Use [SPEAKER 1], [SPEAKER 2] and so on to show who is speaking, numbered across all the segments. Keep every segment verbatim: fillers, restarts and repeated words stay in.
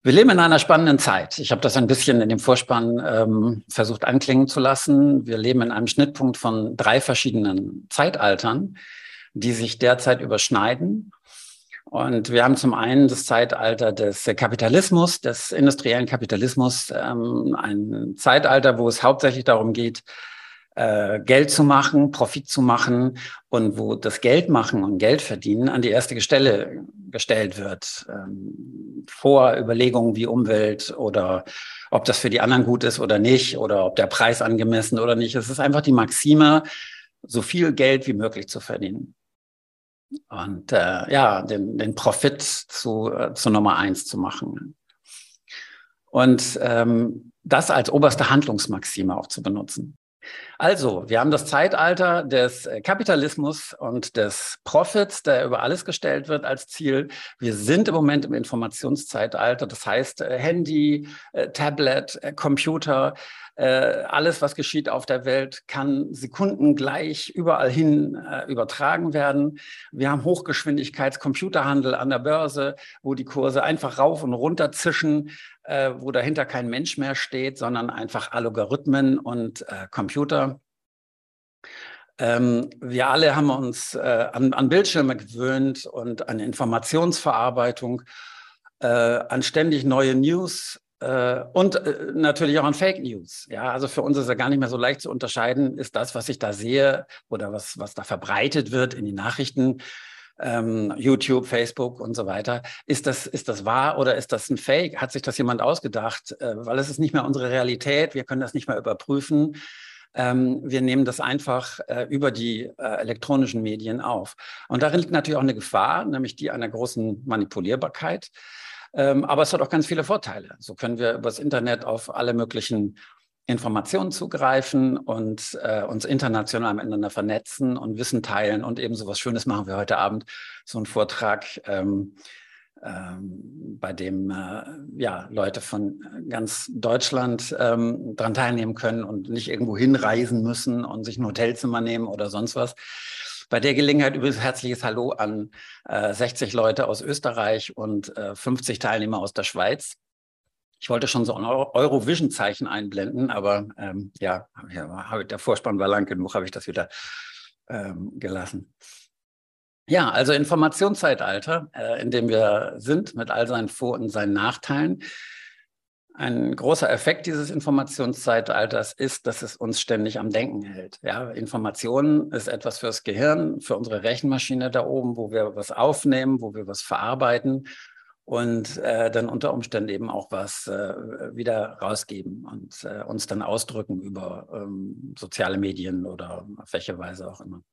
[SPEAKER 1] Wir leben in einer spannenden Zeit. Ich habe das ein bisschen in dem Vorspann ähm, versucht anklingen zu lassen. Wir leben in einem Schnittpunkt von drei verschiedenen Zeitaltern, die sich derzeit überschneiden. Und wir haben zum einen das Zeitalter des Kapitalismus, des industriellen Kapitalismus, ähm, ein Zeitalter, wo es hauptsächlich darum geht, äh, Geld zu machen, Profit zu machen und wo das Geld machen und Geld verdienen an die erste Stelle gestellt wird, ähm, vor Überlegungen wie Umwelt oder ob das für die anderen gut ist oder nicht oder ob der Preis angemessen oder nicht. Es ist einfach die Maxime, so viel Geld wie möglich zu verdienen. Und äh, ja, den, den Profit zu, äh, zu Nummer eins zu machen. Und ähm, das als oberste Handlungsmaxime auch zu benutzen. Also, wir haben das Zeitalter des Kapitalismus und des Profits, der über alles gestellt wird als Ziel. Wir sind im Moment im Informationszeitalter, das heißt äh, Handy, äh, Tablet, äh, Computer, äh, alles, was geschieht auf der Welt, kann sekundengleich überall hin äh, übertragen werden. Wir haben Hochgeschwindigkeitscomputerhandel an der Börse, wo die Kurse einfach rauf und runter zischen, äh, wo dahinter kein Mensch mehr steht, sondern einfach Algorithmen und äh, Computer. Ähm, wir alle haben uns äh, an, an Bildschirme gewöhnt und an Informationsverarbeitung, äh, an ständig neue News äh, und äh, natürlich auch an Fake News. Ja, also für uns ist ja gar nicht mehr so leicht zu unterscheiden, ist das, was ich da sehe oder was, was da verbreitet wird in die Nachrichten, ähm, YouTube, Facebook und so weiter. Ist das, ist das wahr oder ist das ein Fake? Hat sich das jemand ausgedacht? Äh, weil es ist nicht mehr unsere Realität. Wir können das nicht mehr überprüfen. Ähm, wir nehmen das einfach äh, über die äh, elektronischen Medien auf. Und darin liegt natürlich auch eine Gefahr, nämlich die einer großen Manipulierbarkeit. Ähm, aber es hat auch ganz viele Vorteile. So können wir über das Internet auf alle möglichen Informationen zugreifen und äh, uns international miteinander vernetzen und Wissen teilen und eben so was Schönes machen wir heute Abend, so einen Vortrag, ähm, ähm, bei dem äh, ja, Leute von ganz Deutschland ähm, daran teilnehmen können und nicht irgendwo hinreisen müssen und sich ein Hotelzimmer nehmen oder sonst was. Bei der Gelegenheit übrigens herzliches Hallo an äh, sechzig Leute aus Österreich und äh, fünfzig Teilnehmer aus der Schweiz. Ich wollte schon so ein Eurovision-Zeichen einblenden, aber ähm, ja, ja, der Vorspann war lang genug, habe ich das wieder ähm, gelassen. Ja, also Informationszeitalter, äh, in dem wir sind, mit all seinen Vor- und seinen Nachteilen. Ein großer Effekt dieses Informationszeitalters ist, dass es uns ständig am Denken hält. Ja, Information ist etwas fürs Gehirn, für unsere Rechenmaschine da oben, wo wir was aufnehmen, wo wir was verarbeiten und äh, dann unter Umständen eben auch was äh, wieder rausgeben und äh, uns dann ausdrücken über ähm, soziale Medien oder auf welche Weise auch immer.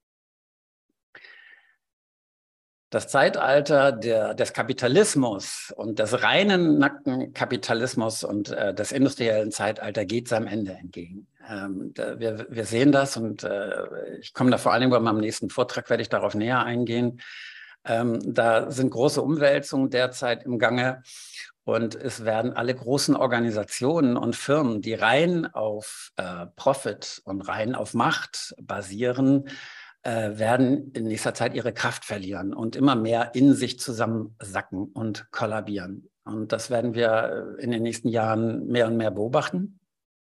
[SPEAKER 1] Das Zeitalter der, des Kapitalismus und des reinen, nackten Kapitalismus und äh, des industriellen Zeitalters geht seinem Ende entgegen. Ähm, da, wir, wir sehen das und äh, ich komme da vor allen Dingen bei meinem nächsten Vortrag, werde ich darauf näher eingehen. Ähm, da sind große Umwälzungen derzeit im Gange und es werden alle großen Organisationen und Firmen, die rein auf äh, Profit und rein auf Macht basieren, äh, werden in nächster Zeit ihre Kraft verlieren und immer mehr in sich zusammensacken und kollabieren. Und das werden wir in den nächsten Jahren mehr und mehr beobachten.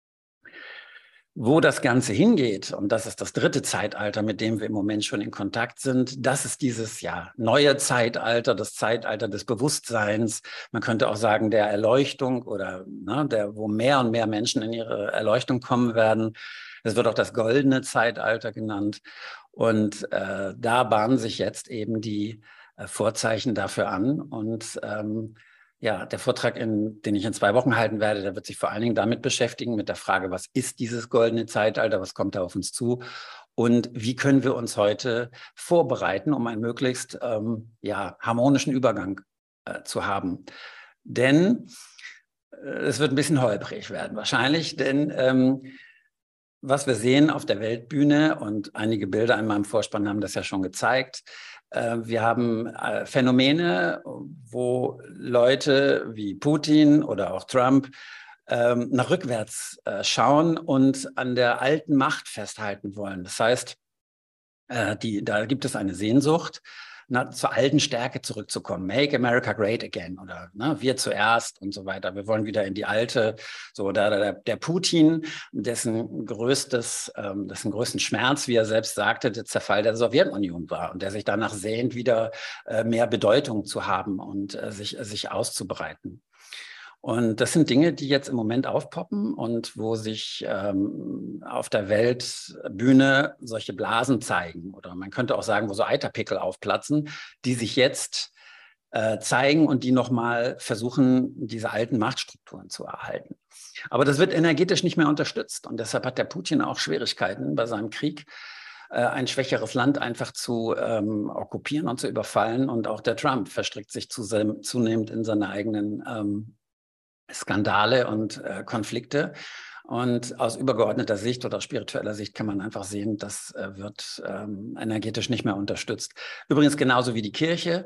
[SPEAKER 1] Wo das Ganze hingeht, und das ist das dritte Zeitalter, mit dem wir im Moment schon in Kontakt sind, das ist dieses ja, neue Zeitalter, das Zeitalter des Bewusstseins. Man könnte auch sagen, der Erleuchtung oder ne, der, wo mehr und mehr Menschen in ihre Erleuchtung kommen werden. Es wird auch das goldene Zeitalter genannt. Und äh, da bahnen sich jetzt eben die äh, Vorzeichen dafür an. Und ähm, ja, der Vortrag, in, den ich in zwei Wochen halten werde, der wird sich vor allen Dingen damit beschäftigen, mit der Frage, was ist dieses goldene Zeitalter, was kommt da auf uns zu und wie können wir uns heute vorbereiten, um einen möglichst ähm, ja, harmonischen Übergang äh, zu haben. Denn äh, es wird ein bisschen holprig werden wahrscheinlich, denn ähm, was wir sehen auf der Weltbühne und einige Bilder in meinem Vorspann haben das ja schon gezeigt, wir haben Phänomene, wo Leute wie Putin oder auch Trump nach rückwärts schauen und an der alten Macht festhalten wollen. Das heißt, die, da gibt es eine Sehnsucht na, zur alten Stärke zurückzukommen. Make America Great Again oder ne, wir zuerst und so weiter. Wir wollen wieder in die alte, so der, der, der Putin, dessen größtes, ähm, dessen größten Schmerz, wie er selbst sagte, der Zerfall der Sowjetunion war und der sich danach sehnt, wieder äh, mehr Bedeutung zu haben und äh, sich, äh, sich auszubreiten. Und das sind Dinge, die jetzt im Moment aufpoppen und wo sich ähm, auf der Weltbühne solche Blasen zeigen. Oder man könnte auch sagen, wo so Eiterpickel aufplatzen, die sich jetzt äh, zeigen und die nochmal versuchen, diese alten Machtstrukturen zu erhalten. Aber das wird energetisch nicht mehr unterstützt. Und deshalb hat der Putin auch Schwierigkeiten bei seinem Krieg, äh, ein schwächeres Land einfach zu ähm, okkupieren und zu überfallen. Und auch der Trump verstrickt sich zunehmend in seine eigenen ähm, Skandale und äh, Konflikte. Und aus übergeordneter Sicht oder spiritueller Sicht kann man einfach sehen, das äh, wird ähm, energetisch nicht mehr unterstützt. Übrigens genauso wie die Kirche.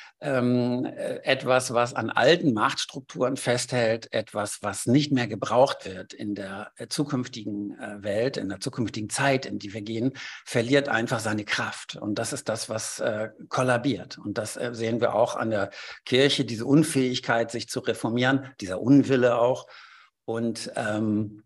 [SPEAKER 1] Ähm, äh, etwas, was an alten Machtstrukturen festhält, etwas, was nicht mehr gebraucht wird in der äh, zukünftigen äh, Welt, in der zukünftigen Zeit, in die wir gehen, verliert einfach seine Kraft. Und das ist das, was äh, kollabiert. Und das äh, sehen wir auch an der Kirche, diese Unfähigkeit, sich zu reformieren, dieser Unwille auch. Und ähm,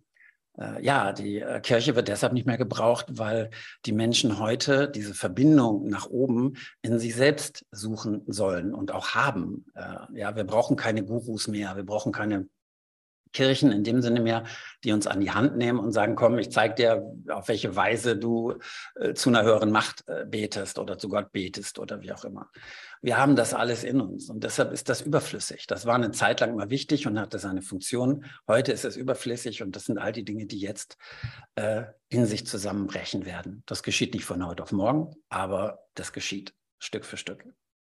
[SPEAKER 1] ja, die Kirche wird deshalb nicht mehr gebraucht, weil die Menschen heute diese Verbindung nach oben in sich selbst suchen sollen und auch haben. Ja, wir brauchen keine Gurus mehr, wir brauchen keine Kirchen in dem Sinne mehr, die uns an die Hand nehmen und sagen, komm, ich zeige dir, auf welche Weise du äh, zu einer höheren Macht äh, betest oder zu Gott betest oder wie auch immer. Wir haben das alles in uns und deshalb ist das überflüssig. Das war eine Zeit lang mal wichtig und hatte seine Funktion. Heute ist es überflüssig und das sind all die Dinge, die jetzt äh, in sich zusammenbrechen werden. Das geschieht nicht von heute auf morgen, aber das geschieht Stück für Stück.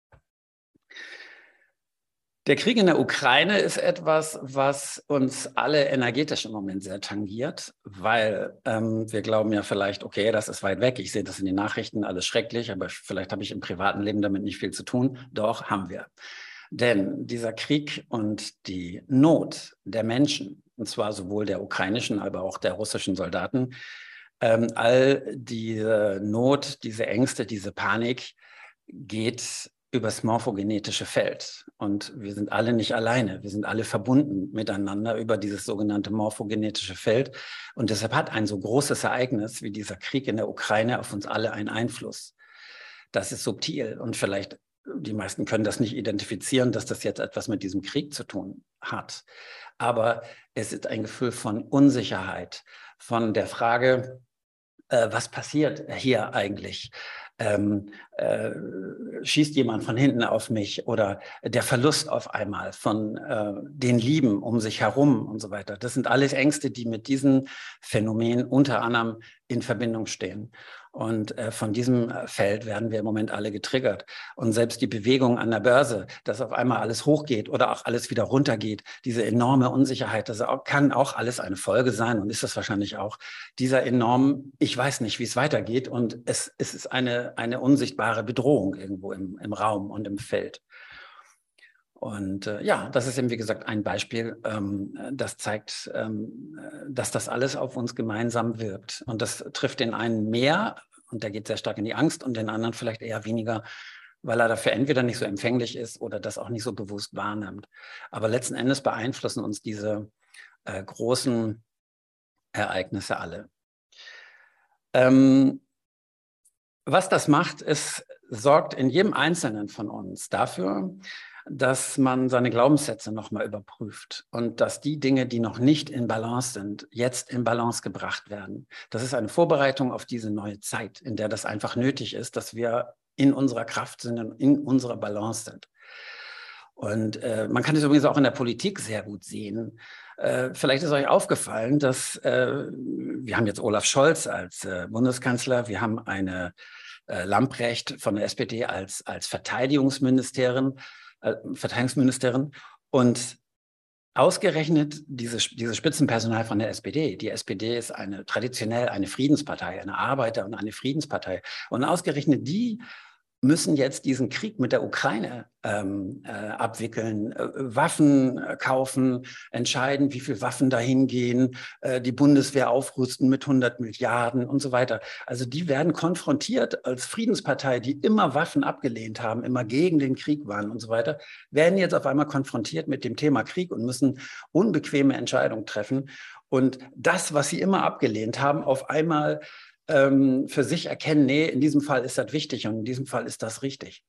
[SPEAKER 1] Der Krieg in der Ukraine ist etwas, was uns alle energetisch im Moment sehr tangiert, weil ähm, wir glauben ja vielleicht, okay, das ist weit weg, ich sehe das in den Nachrichten, alles schrecklich, aber vielleicht habe ich im privaten Leben damit nicht viel zu tun. Doch, haben wir. Denn dieser Krieg und die Not der Menschen, und zwar sowohl der ukrainischen, aber auch der russischen Soldaten, ähm, all diese Not, diese Ängste, diese Panik geht übers morphogenetische Feld. Und wir sind alle nicht alleine. Wir sind alle verbunden miteinander über dieses sogenannte morphogenetische Feld. Und deshalb hat ein so großes Ereignis wie dieser Krieg in der Ukraine auf uns alle einen Einfluss. Das ist subtil und vielleicht, die meisten können das nicht identifizieren, dass das jetzt etwas mit diesem Krieg zu tun hat. Aber es ist ein Gefühl von Unsicherheit, von der Frage, äh, was passiert hier eigentlich? Ähm, äh, schießt jemand von hinten auf mich oder der Verlust auf einmal von äh, den Lieben um sich herum und so weiter. Das sind alles Ängste, die mit diesen Phänomenen unter anderem in Verbindung stehen. Und äh, von diesem Feld werden wir im Moment alle getriggert. Und selbst die Bewegung an der Börse, dass auf einmal alles hochgeht oder auch alles wieder runtergeht, diese enorme Unsicherheit, das auch, kann auch alles eine Folge sein und ist das wahrscheinlich auch, dieser enormen, ich weiß nicht, wie es weitergeht und es, es ist eine, eine unsichtbare Bedrohung irgendwo im, im Raum und im Feld. Und äh, ja, das ist eben, wie gesagt, ein Beispiel, ähm, das zeigt, ähm, dass das alles auf uns gemeinsam wirkt. Und das trifft den einen mehr, und der geht sehr stark in die Angst, und den anderen vielleicht eher weniger, weil er dafür entweder nicht so empfänglich ist oder das auch nicht so bewusst wahrnimmt. Aber letzten Endes beeinflussen uns diese äh, großen Ereignisse alle. Ähm, was das macht, es sorgt in jedem Einzelnen von uns dafür, dass man seine Glaubenssätze nochmal überprüft und dass die Dinge, die noch nicht in Balance sind, jetzt in Balance gebracht werden. Das ist eine Vorbereitung auf diese neue Zeit, in der das einfach nötig ist, dass wir in unserer Kraft sind und in unserer Balance sind. Und äh, man kann es übrigens auch in der Politik sehr gut sehen. Äh, vielleicht ist euch aufgefallen, dass äh, wir haben jetzt Olaf Scholz als äh, Bundeskanzler, wir haben eine äh, Lamprecht von der S P D als, als Verteidigungsministerin, äh, Verteidigungsministerin und ausgerechnet dieses, dieses Spitzenpersonal von der S P D. Die S P D ist eine traditionell eine Friedenspartei, eine Arbeiter- und eine Friedenspartei. Und ausgerechnet die müssen jetzt diesen Krieg mit der Ukraine ähm, äh, abwickeln, äh, Waffen äh, kaufen, entscheiden, wie viel Waffen dahin gehen, äh, die Bundeswehr aufrüsten mit hundert Milliarden und so weiter. Also die werden konfrontiert als Friedenspartei, die immer Waffen abgelehnt haben, immer gegen den Krieg waren und so weiter, werden jetzt auf einmal konfrontiert mit dem Thema Krieg und müssen unbequeme Entscheidungen treffen. Und das, was sie immer abgelehnt haben, auf einmal ähm, für sich erkennen, nee, in diesem Fall ist das wichtig und in diesem Fall ist das richtig.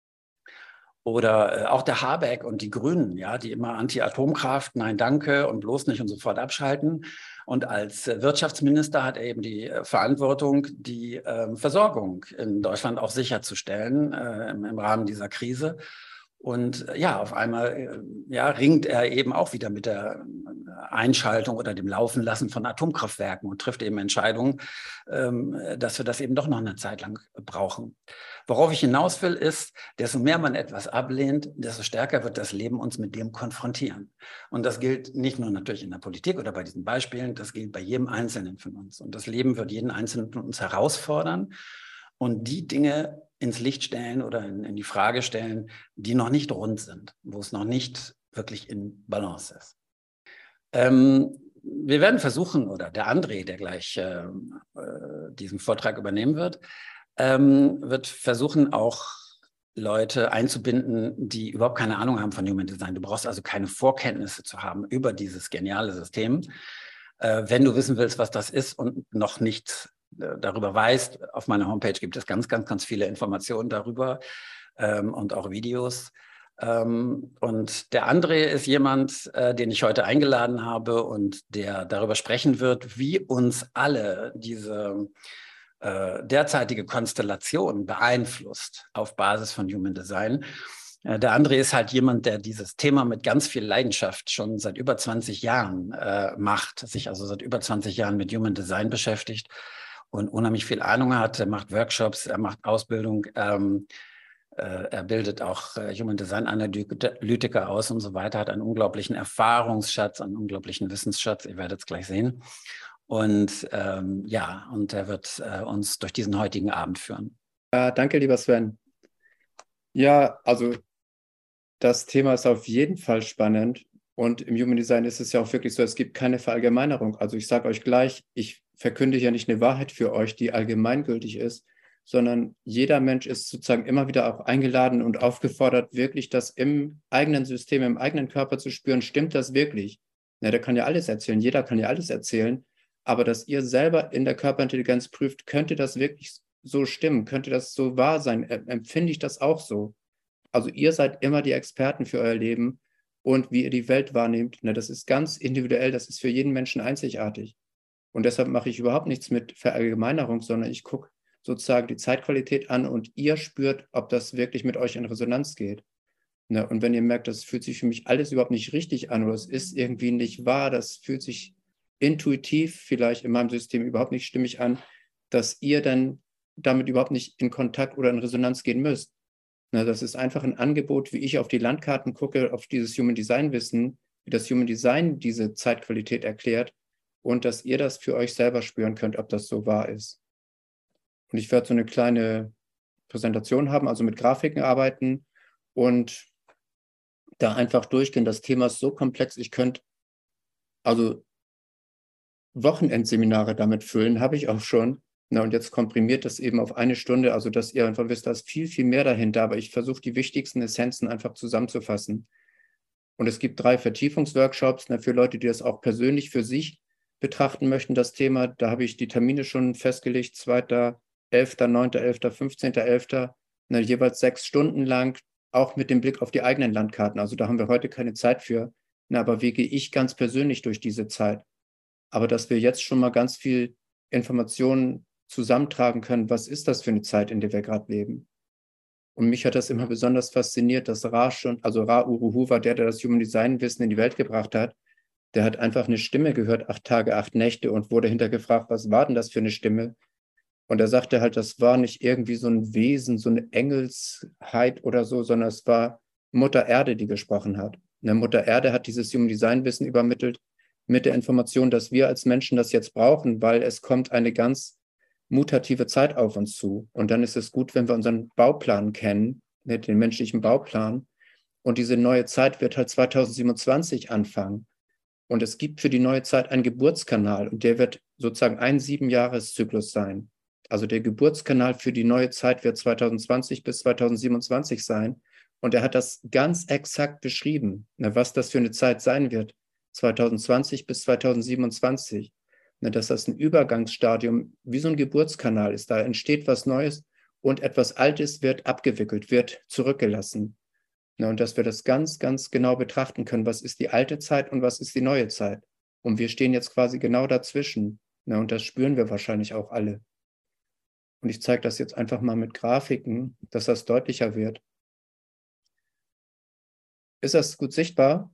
[SPEAKER 1] Oder äh, auch der Habeck und die Grünen, ja, die immer Anti-Atomkraft, nein, danke und bloß nicht und sofort abschalten. Und als äh, Wirtschaftsminister hat er eben die äh, Verantwortung, die äh, Versorgung in Deutschland auch sicherzustellen äh, im, im Rahmen dieser Krise. Und ja, auf einmal ja, ringt er eben auch wieder mit der Einschaltung oder dem Laufenlassen von Atomkraftwerken und trifft eben Entscheidungen, ähm, dass wir das eben doch noch eine Zeit lang brauchen. Worauf ich hinaus will, ist, desto mehr man etwas ablehnt, desto stärker wird das Leben uns mit dem konfrontieren. Und das gilt nicht nur natürlich in der Politik oder bei diesen Beispielen, das gilt bei jedem Einzelnen von uns. Und das Leben wird jeden Einzelnen von uns herausfordern und die Dinge ins Licht stellen oder in, in die Frage stellen, die noch nicht rund sind, wo es noch nicht wirklich in Balance ist. Ähm, wir werden versuchen, oder der André, der gleich äh, äh, diesen Vortrag übernehmen wird, ähm, wird versuchen, auch Leute einzubinden, die überhaupt keine Ahnung haben von Human Design. Du brauchst also keine Vorkenntnisse zu haben über dieses geniale System. Äh, wenn du wissen willst, was das ist und noch nicht darüber weißt, auf meiner Homepage gibt es ganz, ganz, ganz viele Informationen darüber ähm, und auch Videos. Ähm, und der André ist jemand, äh, den ich heute eingeladen habe und der darüber sprechen wird, wie uns alle diese äh, derzeitige Konstellation beeinflusst auf Basis von Human Design. Äh, der André ist halt jemand, der dieses Thema mit ganz viel Leidenschaft schon seit über zwanzig Jahren äh, macht, sich also seit über zwanzig Jahren mit Human Design beschäftigt und unheimlich viel Ahnung hat. Er macht Workshops, er macht Ausbildung, ähm, äh, er bildet auch äh, Human Design Analytiker aus und so weiter, hat einen unglaublichen Erfahrungsschatz, einen unglaublichen Wissensschatz, ihr werdet es gleich sehen. Und ähm, ja, und er wird äh, uns durch diesen heutigen Abend führen.
[SPEAKER 2] Ja, danke, lieber Sven. Ja, also das Thema ist auf jeden Fall spannend. Und im Human Design ist es ja auch wirklich so, es gibt keine Verallgemeinerung. Also ich sage euch gleich, ich verkünde ja nicht eine Wahrheit für euch, die allgemeingültig ist, sondern jeder Mensch ist sozusagen immer wieder auch eingeladen und aufgefordert, wirklich das im eigenen System, im eigenen Körper zu spüren, stimmt das wirklich? Ja, der kann ja alles erzählen, jeder kann ja alles erzählen, aber dass ihr selber in der Körperintelligenz prüft, könnte das wirklich so stimmen, könnte das so wahr sein, empfinde ich das auch so? Also ihr seid immer die Experten für euer Leben und wie ihr die Welt wahrnehmt, ne, das ist ganz individuell, das ist für jeden Menschen einzigartig. Und deshalb mache ich überhaupt nichts mit Verallgemeinerung, sondern ich gucke sozusagen die Zeitqualität an und ihr spürt, ob das wirklich mit euch in Resonanz geht. Ne, und wenn ihr merkt, das fühlt sich für mich alles überhaupt nicht richtig an oder es ist irgendwie nicht wahr, das fühlt sich intuitiv vielleicht in meinem System überhaupt nicht stimmig an, dass ihr dann damit überhaupt nicht in Kontakt oder in Resonanz gehen müsst. Na, das ist einfach ein Angebot, wie ich auf die Landkarten gucke, auf dieses Human Design Wissen, wie das Human Design diese Zeitqualität erklärt und dass ihr das für euch selber spüren könnt, ob das so wahr ist. Und ich werde so eine kleine Präsentation haben, also mit Grafiken arbeiten und da einfach durchgehen. Das Thema ist so komplex, ich könnte also Wochenendseminare damit füllen, habe ich auch schon. Na, und jetzt komprimiert das eben auf eine Stunde, also dass ihr einfach wisst, da ist viel, viel mehr dahinter, aber ich versuche die wichtigsten Essenzen einfach zusammenzufassen. Und es gibt drei Vertiefungsworkshops, ne, für Leute, die das auch persönlich für sich betrachten möchten, das Thema. Da habe ich die Termine schon festgelegt, zweiter elfter, neunter elfter, fünfzehnter elfter, ne, jeweils sechs Stunden lang, auch mit dem Blick auf die eigenen Landkarten. Also da haben wir heute keine Zeit für, ne, aber wie gehe ich ganz persönlich durch diese Zeit? Aber dass wir jetzt schon mal ganz viel Informationen zusammentragen können, was ist das für eine Zeit, in der wir gerade leben. Und mich hat das immer besonders fasziniert, dass Ra schon, also Ra Uru Hu war der, der das Human Design Wissen in die Welt gebracht hat. Der hat einfach eine Stimme gehört, acht Tage, acht Nächte und wurde hinterher gefragt, was war denn das für eine Stimme? Und er sagte halt, das war nicht irgendwie so ein Wesen, so eine Engelsheit oder so, sondern es war Mutter Erde, die gesprochen hat. Eine Mutter Erde hat dieses Human Design Wissen übermittelt mit der Information, dass wir als Menschen das jetzt brauchen, weil es kommt eine ganz mutative Zeit auf uns zu. Und dann ist es gut, wenn wir unseren Bauplan kennen, den menschlichen Bauplan. Und diese neue Zeit wird halt zweitausendsiebenundzwanzig anfangen. Und es gibt für die neue Zeit einen Geburtskanal und der wird sozusagen ein Siebenjahreszyklus sein. Also der Geburtskanal für die neue Zeit wird zweitausendzwanzig bis zweitausendsiebenundzwanzig sein. Und er hat das ganz exakt beschrieben, was das für eine Zeit sein wird, zweitausendzwanzig bis zweitausendsiebenundzwanzig. Dass das ein Übergangsstadium wie so ein Geburtskanal ist. Da entsteht was Neues und etwas Altes wird abgewickelt, wird zurückgelassen. Und dass wir das ganz, ganz genau betrachten können, was ist die alte Zeit und was ist die neue Zeit. Und wir stehen jetzt quasi genau dazwischen. Und das spüren wir wahrscheinlich auch alle. Und ich zeige das jetzt einfach mal mit Grafiken, dass das deutlicher wird. Ist das gut sichtbar?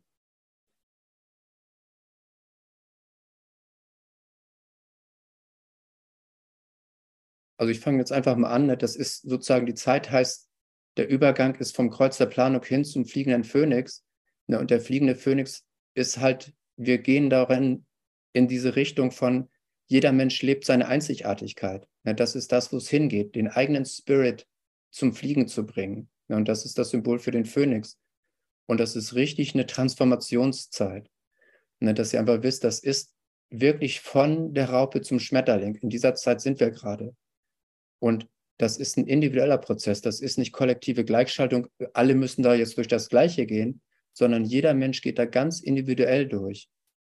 [SPEAKER 2] Also ich fange jetzt einfach mal an. Das ist sozusagen, die Zeit heißt, der Übergang ist vom Kreuz der Planung hin zum fliegenden Phönix. Und der fliegende Phönix ist halt, wir gehen darin in diese Richtung von, jeder Mensch lebt seine Einzigartigkeit. Das ist das, wo es hingeht, den eigenen Spirit zum Fliegen zu bringen. Und das ist das Symbol für den Phönix. Und das ist richtig eine Transformationszeit. Dass ihr einfach wisst, das ist wirklich von der Raupe zum Schmetterling. In dieser Zeit sind wir gerade. Und das ist ein individueller Prozess. Das ist nicht kollektive Gleichschaltung. Alle müssen da jetzt durch das Gleiche gehen, sondern jeder Mensch geht da ganz individuell durch.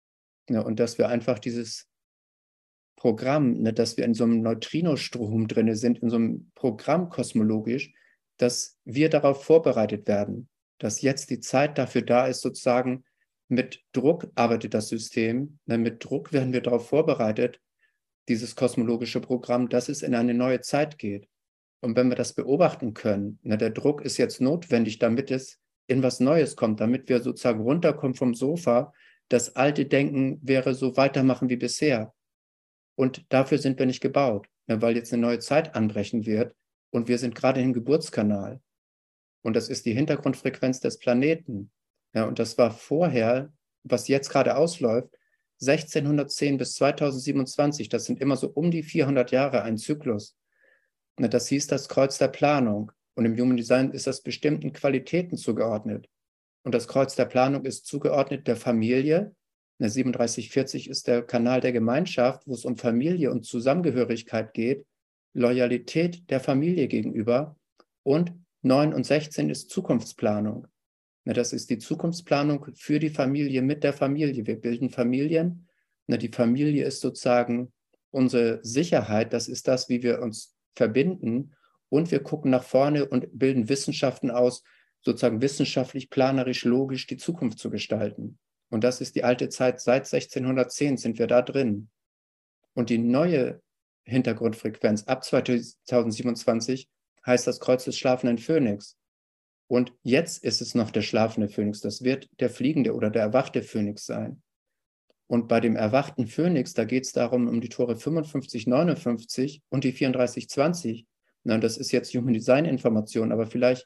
[SPEAKER 2] Ja, und dass wir einfach dieses Programm, ne, dass wir in so einem Neutrinostrom drin sind, in so einem Programm kosmologisch, dass wir darauf vorbereitet werden, dass jetzt die Zeit dafür da ist, sozusagen mit Druck arbeitet das System. Ne, mit Druck werden wir darauf vorbereitet, dieses kosmologische Programm, dass es in eine neue Zeit geht. Und wenn wir das beobachten können, ne, der Druck ist jetzt notwendig, damit es in was Neues kommt, damit wir sozusagen runterkommen vom Sofa, das alte Denken wäre so weitermachen wie bisher. Und dafür sind wir nicht gebaut, ne, weil jetzt eine neue Zeit anbrechen wird und wir sind gerade im Geburtskanal. Und das ist die Hintergrundfrequenz des Planeten. Ja, und das war vorher, was jetzt gerade ausläuft, sechzehnhundertzehn bis zweitausendsiebenundzwanzig, das sind immer so um die vierhundert Jahre ein Zyklus. Das hieß das Kreuz der Planung. Und im Human Design ist das bestimmten Qualitäten zugeordnet. Und das Kreuz der Planung ist zugeordnet der Familie. siebenunddreißig vierzig ist der Kanal der Gemeinschaft, wo es um Familie und Zusammengehörigkeit geht, Loyalität der Familie gegenüber. Und neun und sechzehn ist Zukunftsplanung. Das ist die Zukunftsplanung für die Familie, mit der Familie. Wir bilden Familien. Die Familie ist sozusagen unsere Sicherheit. Das ist das, wie wir uns verbinden. Und wir gucken nach vorne und bilden Wissenschaften aus, sozusagen wissenschaftlich, planerisch, logisch die Zukunft zu gestalten. Und das ist die alte Zeit. Seit sechzehnhundertzehn sind wir da drin. Und die neue Hintergrundfrequenz ab zweitausendsiebenundzwanzig heißt das Kreuz des schlafenden Phönix. Und jetzt ist es noch der schlafende Phönix. Das wird der fliegende oder der erwachte Phönix sein. Und bei dem erwachten Phönix, da geht es darum, um die Tore fünfundfünfzig, neunundfünfzig und die vierunddreißig zwanzig. Na, das ist jetzt Human Design Information, aber vielleicht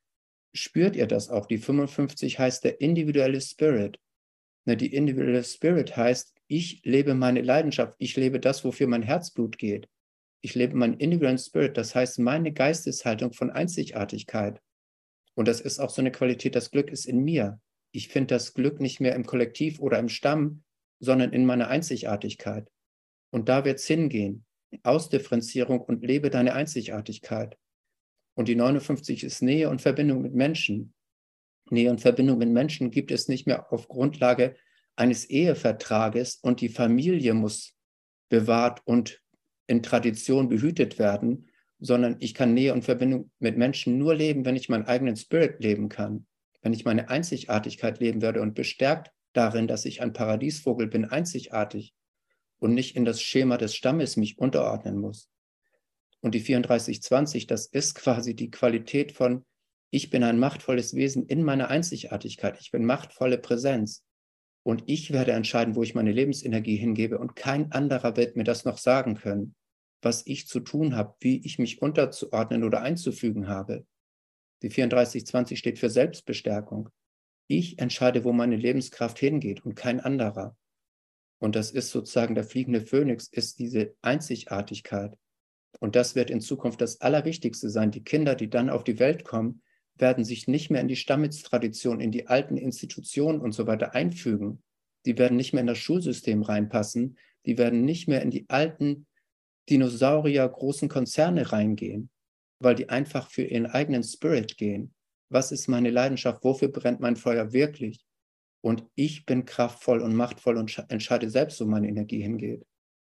[SPEAKER 2] spürt ihr das auch. Die fünfundfünfzig heißt der individuelle Spirit. Na, die individuelle Spirit heißt, ich lebe meine Leidenschaft, ich lebe das, wofür mein Herzblut geht. Ich lebe meinen individuellen Spirit, das heißt meine Geisteshaltung von Einzigartigkeit. Und das ist auch so eine Qualität, das Glück ist in mir. Ich finde das Glück nicht mehr im Kollektiv oder im Stamm, sondern in meiner Einzigartigkeit. Und da wird es hingehen. Ausdifferenzierung und lebe deine Einzigartigkeit. Und die neunundfünfzig ist Nähe und Verbindung mit Menschen. Nähe und Verbindung mit Menschen gibt es nicht mehr auf Grundlage eines Ehevertrages und die Familie muss bewahrt und in Tradition behütet werden, sondern ich kann Nähe und Verbindung mit Menschen nur leben, wenn ich meinen eigenen Spirit leben kann, wenn ich meine Einzigartigkeit leben werde und bestärkt darin, dass ich ein Paradiesvogel bin, einzigartig und nicht in das Schema des Stammes mich unterordnen muss. Und die vierunddreißig zwanzig, das ist quasi die Qualität von, ich bin ein machtvolles Wesen in meiner Einzigartigkeit, ich bin machtvolle Präsenz und ich werde entscheiden, wo ich meine Lebensenergie hingebe und kein anderer wird mir das noch sagen können, was ich zu tun habe, wie ich mich unterzuordnen oder einzufügen habe. Die vierunddreißig zwanzig steht für Selbstbestärkung. Ich entscheide, wo meine Lebenskraft hingeht und kein anderer. Und das ist sozusagen der fliegende Phönix, ist diese Einzigartigkeit. Und das wird in Zukunft das Allerwichtigste sein. Die Kinder, die dann auf die Welt kommen, werden sich nicht mehr in die Stammestradition, in die alten Institutionen und so weiter einfügen. Die werden nicht mehr in das Schulsystem reinpassen. Die werden nicht mehr in die alten Dinosaurier, großen Konzerne reingehen, weil die einfach für ihren eigenen Spirit gehen. Was ist meine Leidenschaft? Wofür brennt mein Feuer wirklich? Und ich bin kraftvoll und machtvoll und entscheide selbst, wo meine Energie hingeht.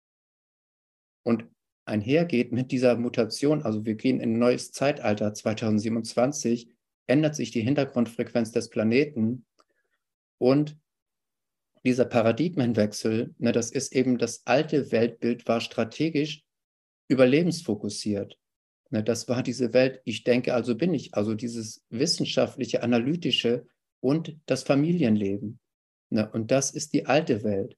[SPEAKER 2] Und einhergeht mit dieser Mutation, also wir gehen in ein neues Zeitalter, zweitausendsiebenundzwanzig, ändert sich die Hintergrundfrequenz des Planeten und dieser Paradigmenwechsel, ne, das ist eben das alte Weltbild, war strategisch überlebensfokussiert. Ne, das war diese Welt, ich denke, also bin ich, also dieses wissenschaftliche, analytische und das Familienleben. Ne, und das ist die alte Welt.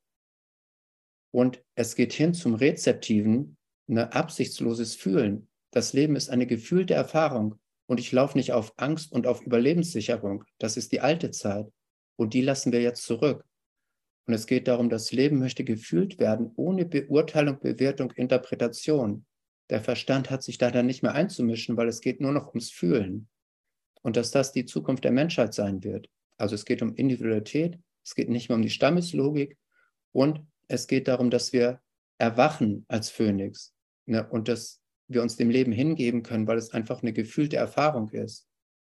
[SPEAKER 2] Und es geht hin zum rezeptiven, ne, absichtsloses Fühlen. Das Leben ist eine gefühlte Erfahrung und ich laufe nicht auf Angst und auf Überlebenssicherung. Das ist die alte Zeit und die lassen wir jetzt zurück. Und es geht darum, das Leben möchte gefühlt werden, ohne Beurteilung, Bewertung, Interpretation. Der Verstand hat sich da dann nicht mehr einzumischen, weil es geht nur noch ums Fühlen. Und dass das die Zukunft der Menschheit sein wird. Also es geht um Individualität, es geht nicht mehr um die Stammeslogik und es geht darum, dass wir erwachen als Phönix, ne, und dass wir uns dem Leben hingeben können, weil es einfach eine gefühlte Erfahrung ist.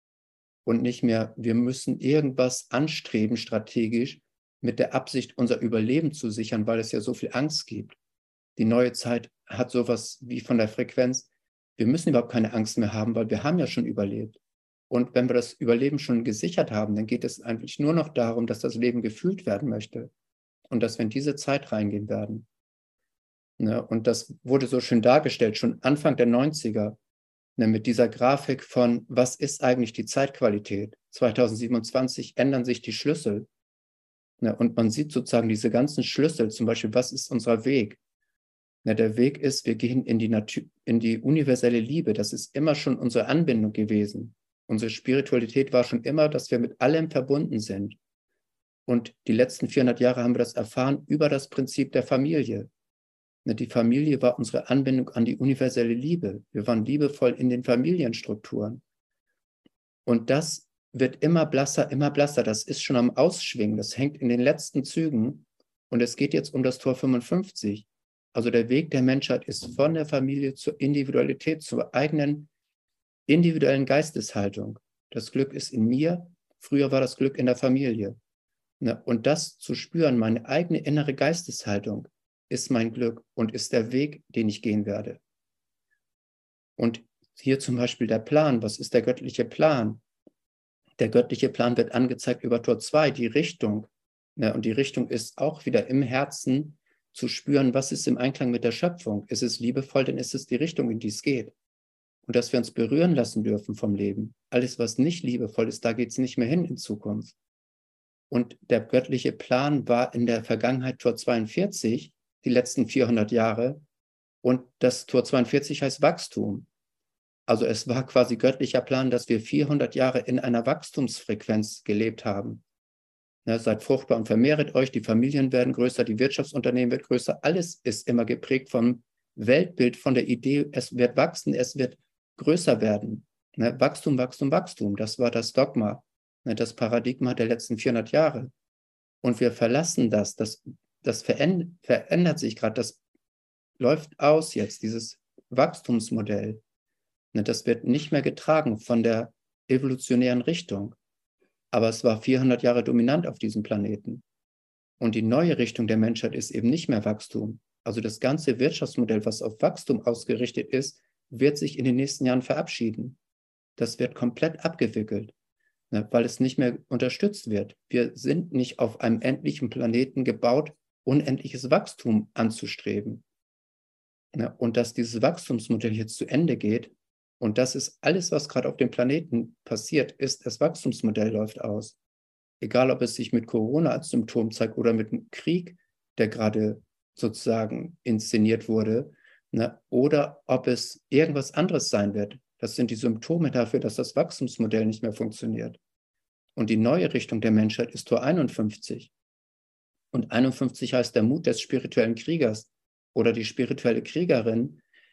[SPEAKER 2] Und nicht mehr, wir müssen irgendwas anstreben strategisch mit der Absicht, unser Überleben zu sichern, weil es ja so viel Angst gibt. Die neue Zeit hat sowas wie von der Frequenz, wir müssen überhaupt keine Angst mehr haben, weil wir haben ja schon überlebt. Und wenn wir das Überleben schon gesichert haben, dann geht es eigentlich nur noch darum, dass das Leben gefühlt werden möchte. Und dass wir in diese Zeit reingehen werden. Ne, und das wurde so schön dargestellt, schon Anfang der neunziger, ne, mit dieser Grafik von, was ist eigentlich die Zeitqualität? zweitausendsiebenundzwanzig ändern sich die Schlüssel. Ne, und man sieht sozusagen diese ganzen Schlüssel, zum Beispiel, was ist unser Weg? Ne, der Weg ist, wir gehen in die, Natur, in die universelle Liebe. Das ist immer schon unsere Anbindung gewesen. Unsere Spiritualität war schon immer, dass wir mit allem verbunden sind. Und die letzten vierhundert Jahre haben wir das erfahren über das Prinzip der Familie. Die Familie war unsere Anbindung an die universelle Liebe. Wir waren liebevoll in den Familienstrukturen. Und das wird immer blasser, immer blasser. Das ist schon am Ausschwingen. Das hängt in den letzten Zügen. Und es geht jetzt um das Tor fünfundfünfzig. Also der Weg der Menschheit ist von der Familie zur Individualität, zur eigenen individuellen Geisteshaltung. Das Glück ist in mir. Früher war das Glück in der Familie. Und das zu spüren, meine eigene innere Geisteshaltung, ist mein Glück und ist der Weg, den ich gehen werde. Und hier zum Beispiel der Plan. Was ist der göttliche Plan? Der göttliche Plan wird angezeigt über Tor zwei, die Richtung. Und die Richtung ist auch wieder im Herzen zu spüren, was ist im Einklang mit der Schöpfung. Ist es liebevoll, dann ist es die Richtung, in die es geht. Und dass wir uns berühren lassen dürfen vom Leben. Alles, was nicht liebevoll ist, da geht es nicht mehr hin in Zukunft. Und der göttliche Plan war in der Vergangenheit Tor zweiundvierzig, die letzten vierhundert Jahre. Und das Tor zweiundvierzig heißt Wachstum. Also es war quasi göttlicher Plan, dass wir vierhundert Jahre in einer Wachstumsfrequenz gelebt haben. Ja, seid fruchtbar und vermehret euch, die Familien werden größer, die Wirtschaftsunternehmen werden größer. Alles ist immer geprägt vom Weltbild, von der Idee, es wird wachsen, es wird größer werden. Ne? Wachstum, Wachstum, Wachstum, das war das Dogma, ne? Das Paradigma der letzten vierhundert Jahre. Und wir verlassen das, das, das verändert, verändert sich gerade, das läuft aus jetzt, dieses Wachstumsmodell. Ne? Das wird nicht mehr getragen von der evolutionären Richtung. Aber es war vierhundert Jahre dominant auf diesem Planeten. Und die neue Richtung der Menschheit ist eben nicht mehr Wachstum. Also das ganze Wirtschaftsmodell, was auf Wachstum ausgerichtet ist, wird sich in den nächsten Jahren verabschieden. Das wird komplett abgewickelt, ne, weil es nicht mehr unterstützt wird. Wir sind nicht auf einem endlichen Planeten gebaut, unendliches Wachstum anzustreben. Ne, und dass dieses Wachstumsmodell jetzt zu Ende geht, und das ist alles, was gerade auf dem Planeten passiert, ist, das Wachstumsmodell läuft aus. Egal, ob es sich mit Corona als Symptom zeigt oder mit einem Krieg, der gerade sozusagen inszeniert wurde, ne, oder ob es irgendwas anderes sein wird. Das sind die Symptome dafür, dass das Wachstumsmodell nicht mehr funktioniert. Und die neue Richtung der Menschheit ist Tor einundfünfzig. Und einundfünfzig heißt der Mut des spirituellen Kriegers oder die spirituelle Kriegerin,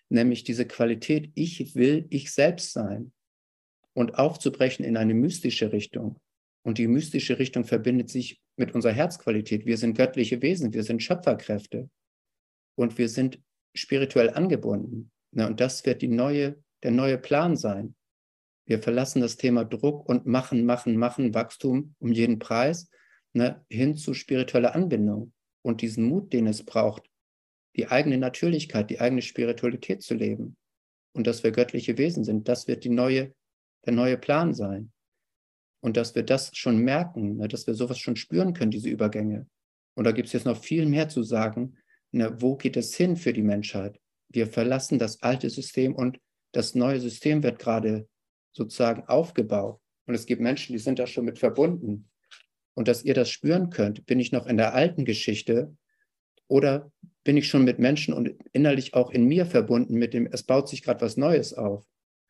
[SPEAKER 2] nämlich diese Qualität, ich will ich selbst sein, und aufzubrechen in eine mystische Richtung. Und die mystische Richtung verbindet sich mit unserer Herzqualität. Wir sind göttliche Wesen, wir sind Schöpferkräfte und wir sind spirituell angebunden. Na, und das wird die neue, der neue Plan sein. Wir verlassen das Thema Druck und machen, machen, machen, Wachstum um jeden Preis, ne, hin zu spiritueller Anbindung und diesen Mut, den es braucht, die eigene Natürlichkeit, die eigene Spiritualität zu leben. Und dass wir göttliche Wesen sind, das wird die neue, der neue Plan sein. Und dass wir das schon merken, ne, dass wir sowas schon spüren können, diese Übergänge. Und da gibt es jetzt noch viel mehr zu sagen, ne, wo geht es hin für die Menschheit? Wir verlassen das alte System und das neue System wird gerade sozusagen aufgebaut. Und es gibt Menschen, die sind da schon mit verbunden. Und dass ihr das spüren könnt, bin ich noch in der alten Geschichte oder bin ich schon mit Menschen und innerlich auch in mir verbunden mit dem, es baut sich gerade was Neues auf.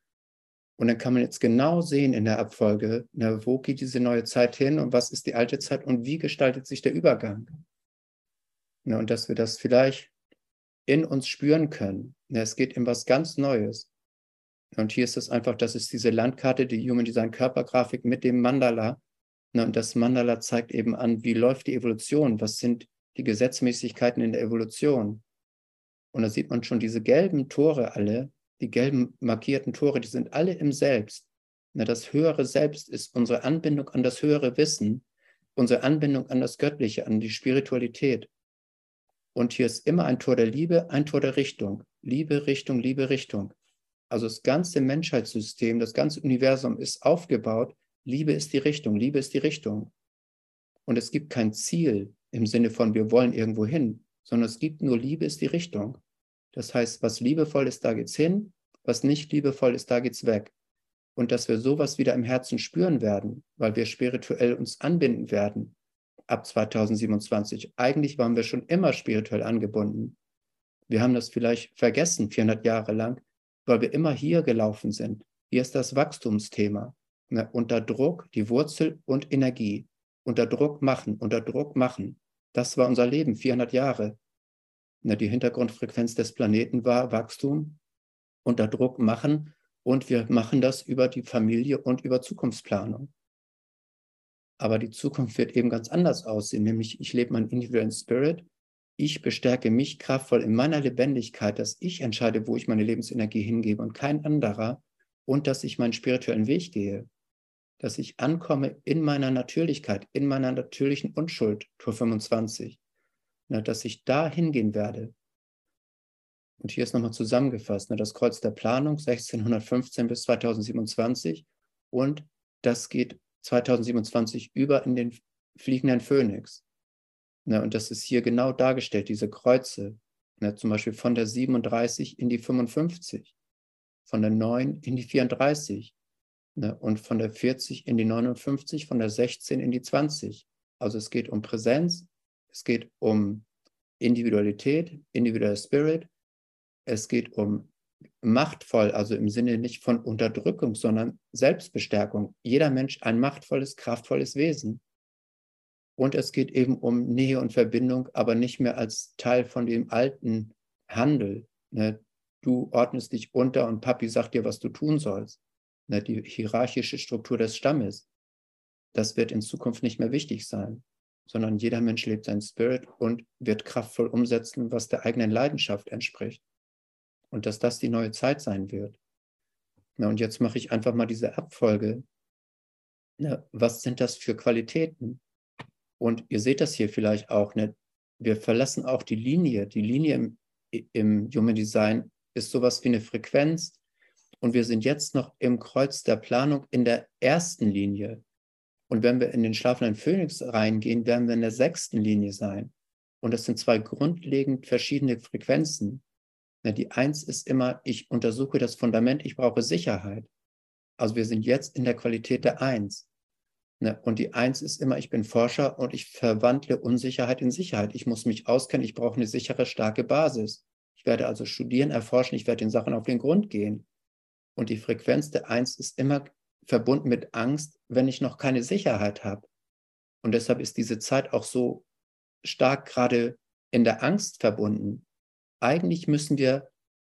[SPEAKER 2] Und dann kann man jetzt genau sehen in der Abfolge, na, wo geht diese neue Zeit hin und was ist die alte Zeit und wie gestaltet sich der Übergang. Na, und dass wir das vielleicht in uns spüren können. Na, es geht in was ganz Neues. Und hier ist es einfach, das ist diese Landkarte, die Human Design Körpergrafik mit dem Mandala. Na, und das Mandala zeigt eben an, wie läuft die Evolution, was sind die Gesetzmäßigkeiten in der Evolution. Und da sieht man schon diese gelben Tore alle, die gelben markierten Tore, die sind alle im Selbst. Na, das höhere Selbst ist unsere Anbindung an das höhere Wissen, unsere Anbindung an das Göttliche, an die Spiritualität. Und hier ist immer ein Tor der Liebe, ein Tor der Richtung. Liebe, Richtung, Liebe, Richtung. Also das ganze Menschheitssystem, das ganze Universum ist aufgebaut. Liebe ist die Richtung, Liebe ist die Richtung. Und es gibt kein Ziel im Sinne von, wir wollen irgendwo hin, sondern es gibt nur Liebe ist die Richtung. Das heißt, was liebevoll ist, da geht's hin, was nicht liebevoll ist, da geht's weg. Und dass wir sowas wieder im Herzen spüren werden, weil wir spirituell uns anbinden werden ab zweitausendsiebenundzwanzig. Eigentlich waren wir schon immer spirituell angebunden. Wir haben das vielleicht vergessen, vierhundert Jahre lang, weil wir immer hier gelaufen sind. Hier ist das Wachstumsthema. Ne? Unter Druck, die Wurzel und Energie. Unter Druck machen, unter Druck machen. Das war unser Leben, vierhundert Jahre. Die Hintergrundfrequenz des Planeten war Wachstum, unter Druck machen und wir machen das über die Familie und über Zukunftsplanung. Aber die Zukunft wird eben ganz anders aussehen, nämlich ich lebe meinen individuellen Spirit, ich bestärke mich kraftvoll in meiner Lebendigkeit, dass ich entscheide, wo ich meine Lebensenergie hingebe und kein anderer und dass ich meinen spirituellen Weg gehe, dass ich ankomme in meiner Natürlichkeit, in meiner natürlichen Unschuld, Tor fünfundzwanzig. Na, dass ich da hingehen werde. Und hier ist nochmal zusammengefasst, ne, das Kreuz der Planung sechzehnhundertfünfzehn bis zweitausendsiebenundzwanzig und das geht zweitausendsiebenundzwanzig über in den fliegenden Phönix. Ne, und das ist hier genau dargestellt, diese Kreuze, ne, zum Beispiel von der siebenunddreißig in die fünfundfünfzig, von der neun in die vierunddreißig, ne, und von der vierzig in die neunundfünfzig, von der sechzehn in die zwanzig. Also es geht um Präsenz, es geht um Individualität, individueller Spirit. Es geht um machtvoll, also im Sinne nicht von Unterdrückung, sondern Selbstbestärkung. Jeder Mensch ein machtvolles, kraftvolles Wesen. Und es geht eben um Nähe und Verbindung, aber nicht mehr als Teil von dem alten Handel. Ne? Du ordnest dich unter und Papi sagt dir, was du tun sollst. Ne? Die hierarchische Struktur des Stammes. Das wird in Zukunft nicht mehr wichtig sein, sondern jeder Mensch lebt seinen Spirit und wird kraftvoll umsetzen, was der eigenen Leidenschaft entspricht. Und dass das die neue Zeit sein wird. Na, und jetzt mache ich einfach mal diese Abfolge. Na, was sind das für Qualitäten? Und ihr seht das hier vielleicht auch. Ne? Wir verlassen auch die Linie. Die Linie im, im Human Design ist sowas wie eine Frequenz. Und wir sind jetzt noch im Kreuz der Planung in der ersten Linie. Und wenn wir in den schlafenden Phönix reingehen, werden wir in der sechsten Linie sein. Und das sind zwei grundlegend verschiedene Frequenzen. Die Eins ist immer, ich untersuche das Fundament, ich brauche Sicherheit. Also wir sind jetzt in der Qualität der Eins. Und die Eins ist immer, ich bin Forscher und ich verwandle Unsicherheit in Sicherheit. Ich muss mich auskennen, ich brauche eine sichere, starke Basis. Ich werde also studieren, erforschen, ich werde den Sachen auf den Grund gehen. Und die Frequenz der Eins ist immer verbunden mit Angst, wenn ich noch keine Sicherheit habe. Und deshalb ist diese Zeit auch so stark gerade in der Angst verbunden. Eigentlich müssen wir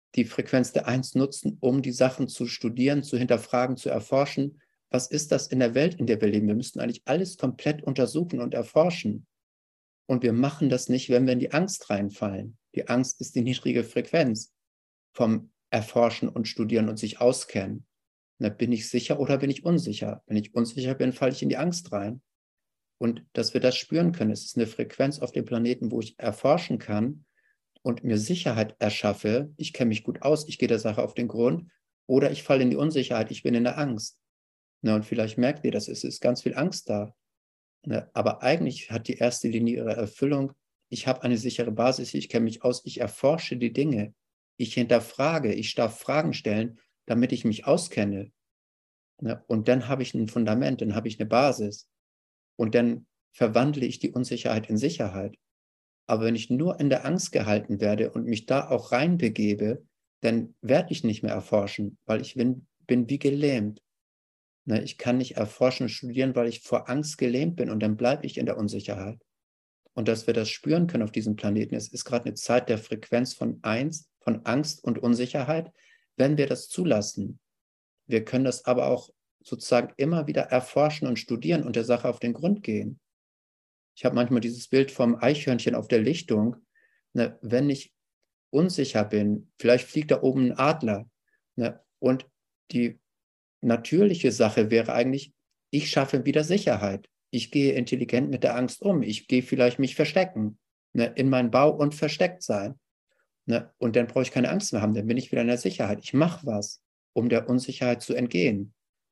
[SPEAKER 2] die Frequenz der Eins nutzen, um die Sachen zu studieren, zu hinterfragen, zu erforschen. Was ist das in der Welt, in der wir leben? Wir müssten eigentlich alles komplett untersuchen und erforschen. Und wir machen das nicht, wenn wir in die Angst reinfallen. Die Angst ist die niedrige Frequenz vom Erforschen und Studieren und sich auskennen. Na, bin ich sicher oder bin ich unsicher? Wenn ich unsicher bin, falle ich in die Angst rein. Und dass wir das spüren können, es ist eine Frequenz auf dem Planeten, wo ich erforschen kann und mir Sicherheit erschaffe. Ich kenne mich gut aus, ich gehe der Sache auf den Grund, oder ich falle in die Unsicherheit, ich bin in der Angst. Na, und vielleicht merkt ihr, dass es ist ganz viel Angst da. Na, aber eigentlich hat die erste Linie ihre Erfüllung. Ich habe eine sichere Basis, ich kenne mich aus, ich erforsche die Dinge. Ich hinterfrage, ich darf Fragen stellen, damit ich mich auskenne. Na, und dann habe ich ein Fundament, dann habe ich eine Basis. Und dann verwandle ich die Unsicherheit in Sicherheit. Aber wenn ich nur in der Angst gehalten werde und mich da auch reinbegebe, dann werde ich nicht mehr erforschen, weil ich bin, bin wie gelähmt. Ne, ich kann nicht erforschen und studieren, weil ich vor Angst gelähmt bin und dann bleibe ich in der Unsicherheit. Und dass wir das spüren können auf diesem Planeten, es ist gerade eine Zeit der Frequenz von eins, von Angst und Unsicherheit, wenn wir das zulassen. Wir können das aber auch sozusagen immer wieder erforschen und studieren und der Sache auf den Grund gehen. Ich habe manchmal dieses Bild vom Eichhörnchen auf der Lichtung. Ne, wenn ich unsicher bin, vielleicht fliegt da oben ein Adler. Ne, und die natürliche Sache wäre eigentlich, ich schaffe wieder Sicherheit. Ich gehe intelligent mit der Angst um. Ich gehe vielleicht mich verstecken, ne, in meinen Bau und versteckt sein. Ne, und dann brauche ich keine Angst mehr haben, dann bin ich wieder in der Sicherheit. Ich mache was, um der Unsicherheit zu entgehen.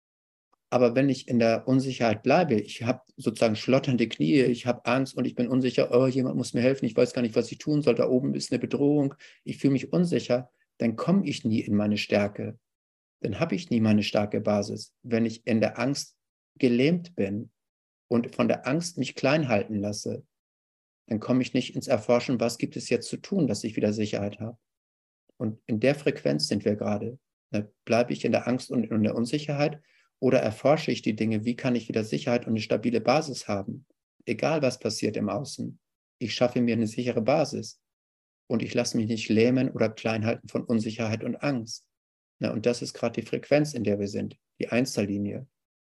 [SPEAKER 2] Aber wenn ich in der Unsicherheit bleibe, ich habe sozusagen schlotternde Knie, ich habe Angst und ich bin unsicher, oh, jemand muss mir helfen, ich weiß gar nicht, was ich tun soll, da oben ist eine Bedrohung, ich fühle mich unsicher, dann komme ich nie in meine Stärke. Dann habe ich nie meine starke Basis. Wenn ich in der Angst gelähmt bin und von der Angst mich klein halten lasse, dann komme ich nicht ins Erforschen, was gibt es jetzt zu tun, dass ich wieder Sicherheit habe. Und in der Frequenz sind wir gerade. Da bleibe ich in der Angst und in der Unsicherheit oder erforsche ich die Dinge, wie kann ich wieder Sicherheit und eine stabile Basis haben? Egal, was passiert im Außen. Ich schaffe mir eine sichere Basis und ich lasse mich nicht lähmen oder klein halten von Unsicherheit und Angst. Na, und das ist gerade die Frequenz, in der wir sind, die Einzellinie.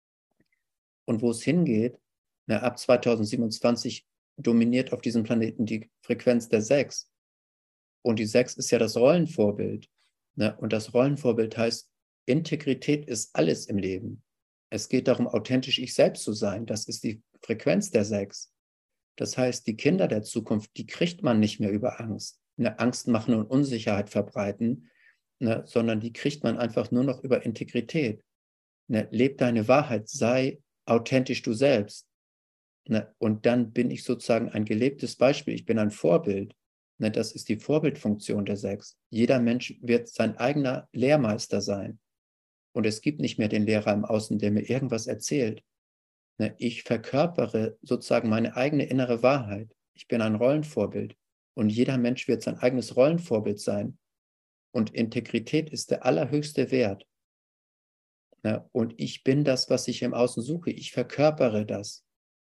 [SPEAKER 2] Und wo es hingeht, na, ab zweitausendsiebenundzwanzig dominiert auf diesem Planeten die Frequenz der Sechs. Und die Sechs ist ja das Rollenvorbild. Na, und das Rollenvorbild heißt, Integrität ist alles im Leben. Es geht darum, authentisch ich selbst zu sein. Das ist die Frequenz der Sechs. Das heißt, die Kinder der Zukunft, die kriegt man nicht mehr über Angst. Eine Angst machen und Unsicherheit verbreiten, ne, sondern die kriegt man einfach nur noch über Integrität. Ne, leb deine Wahrheit, sei authentisch du selbst. Ne, und dann bin ich sozusagen ein gelebtes Beispiel. Ich bin ein Vorbild. Ne, das ist die Vorbildfunktion der Sechs. Jeder Mensch wird sein eigener Lehrmeister sein. Und es gibt nicht mehr den Lehrer im Außen, der mir irgendwas erzählt. Ne, ich verkörpere sozusagen meine eigene innere Wahrheit. Ich bin ein Rollenvorbild. Und jeder Mensch wird sein eigenes Rollenvorbild sein. Und Integrität ist der allerhöchste Wert. Ne, und ich bin das, was ich im Außen suche. Ich verkörpere das.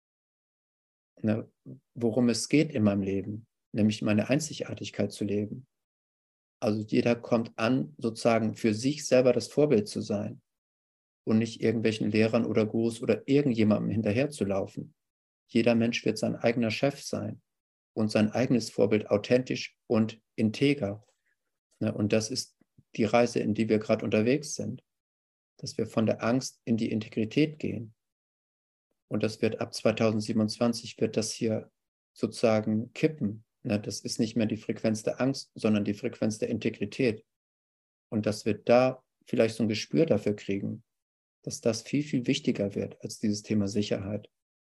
[SPEAKER 2] Ne, worum es geht in meinem Leben, nämlich meine Einzigartigkeit zu leben. Also jeder kommt an, sozusagen für sich selber das Vorbild zu sein und nicht irgendwelchen Lehrern oder Gurus oder irgendjemandem hinterherzulaufen. Jeder Mensch wird sein eigener Chef sein und sein eigenes Vorbild authentisch und integer. Und das ist die Reise, in die wir gerade unterwegs sind, dass wir von der Angst in die Integrität gehen. Und das wird ab zweitausendsiebenundzwanzig wird das hier sozusagen kippen. Das ist nicht mehr die Frequenz der Angst, sondern die Frequenz der Integrität. Und dass wir da vielleicht so ein Gespür dafür kriegen, dass das viel, viel wichtiger wird als dieses Thema Sicherheit.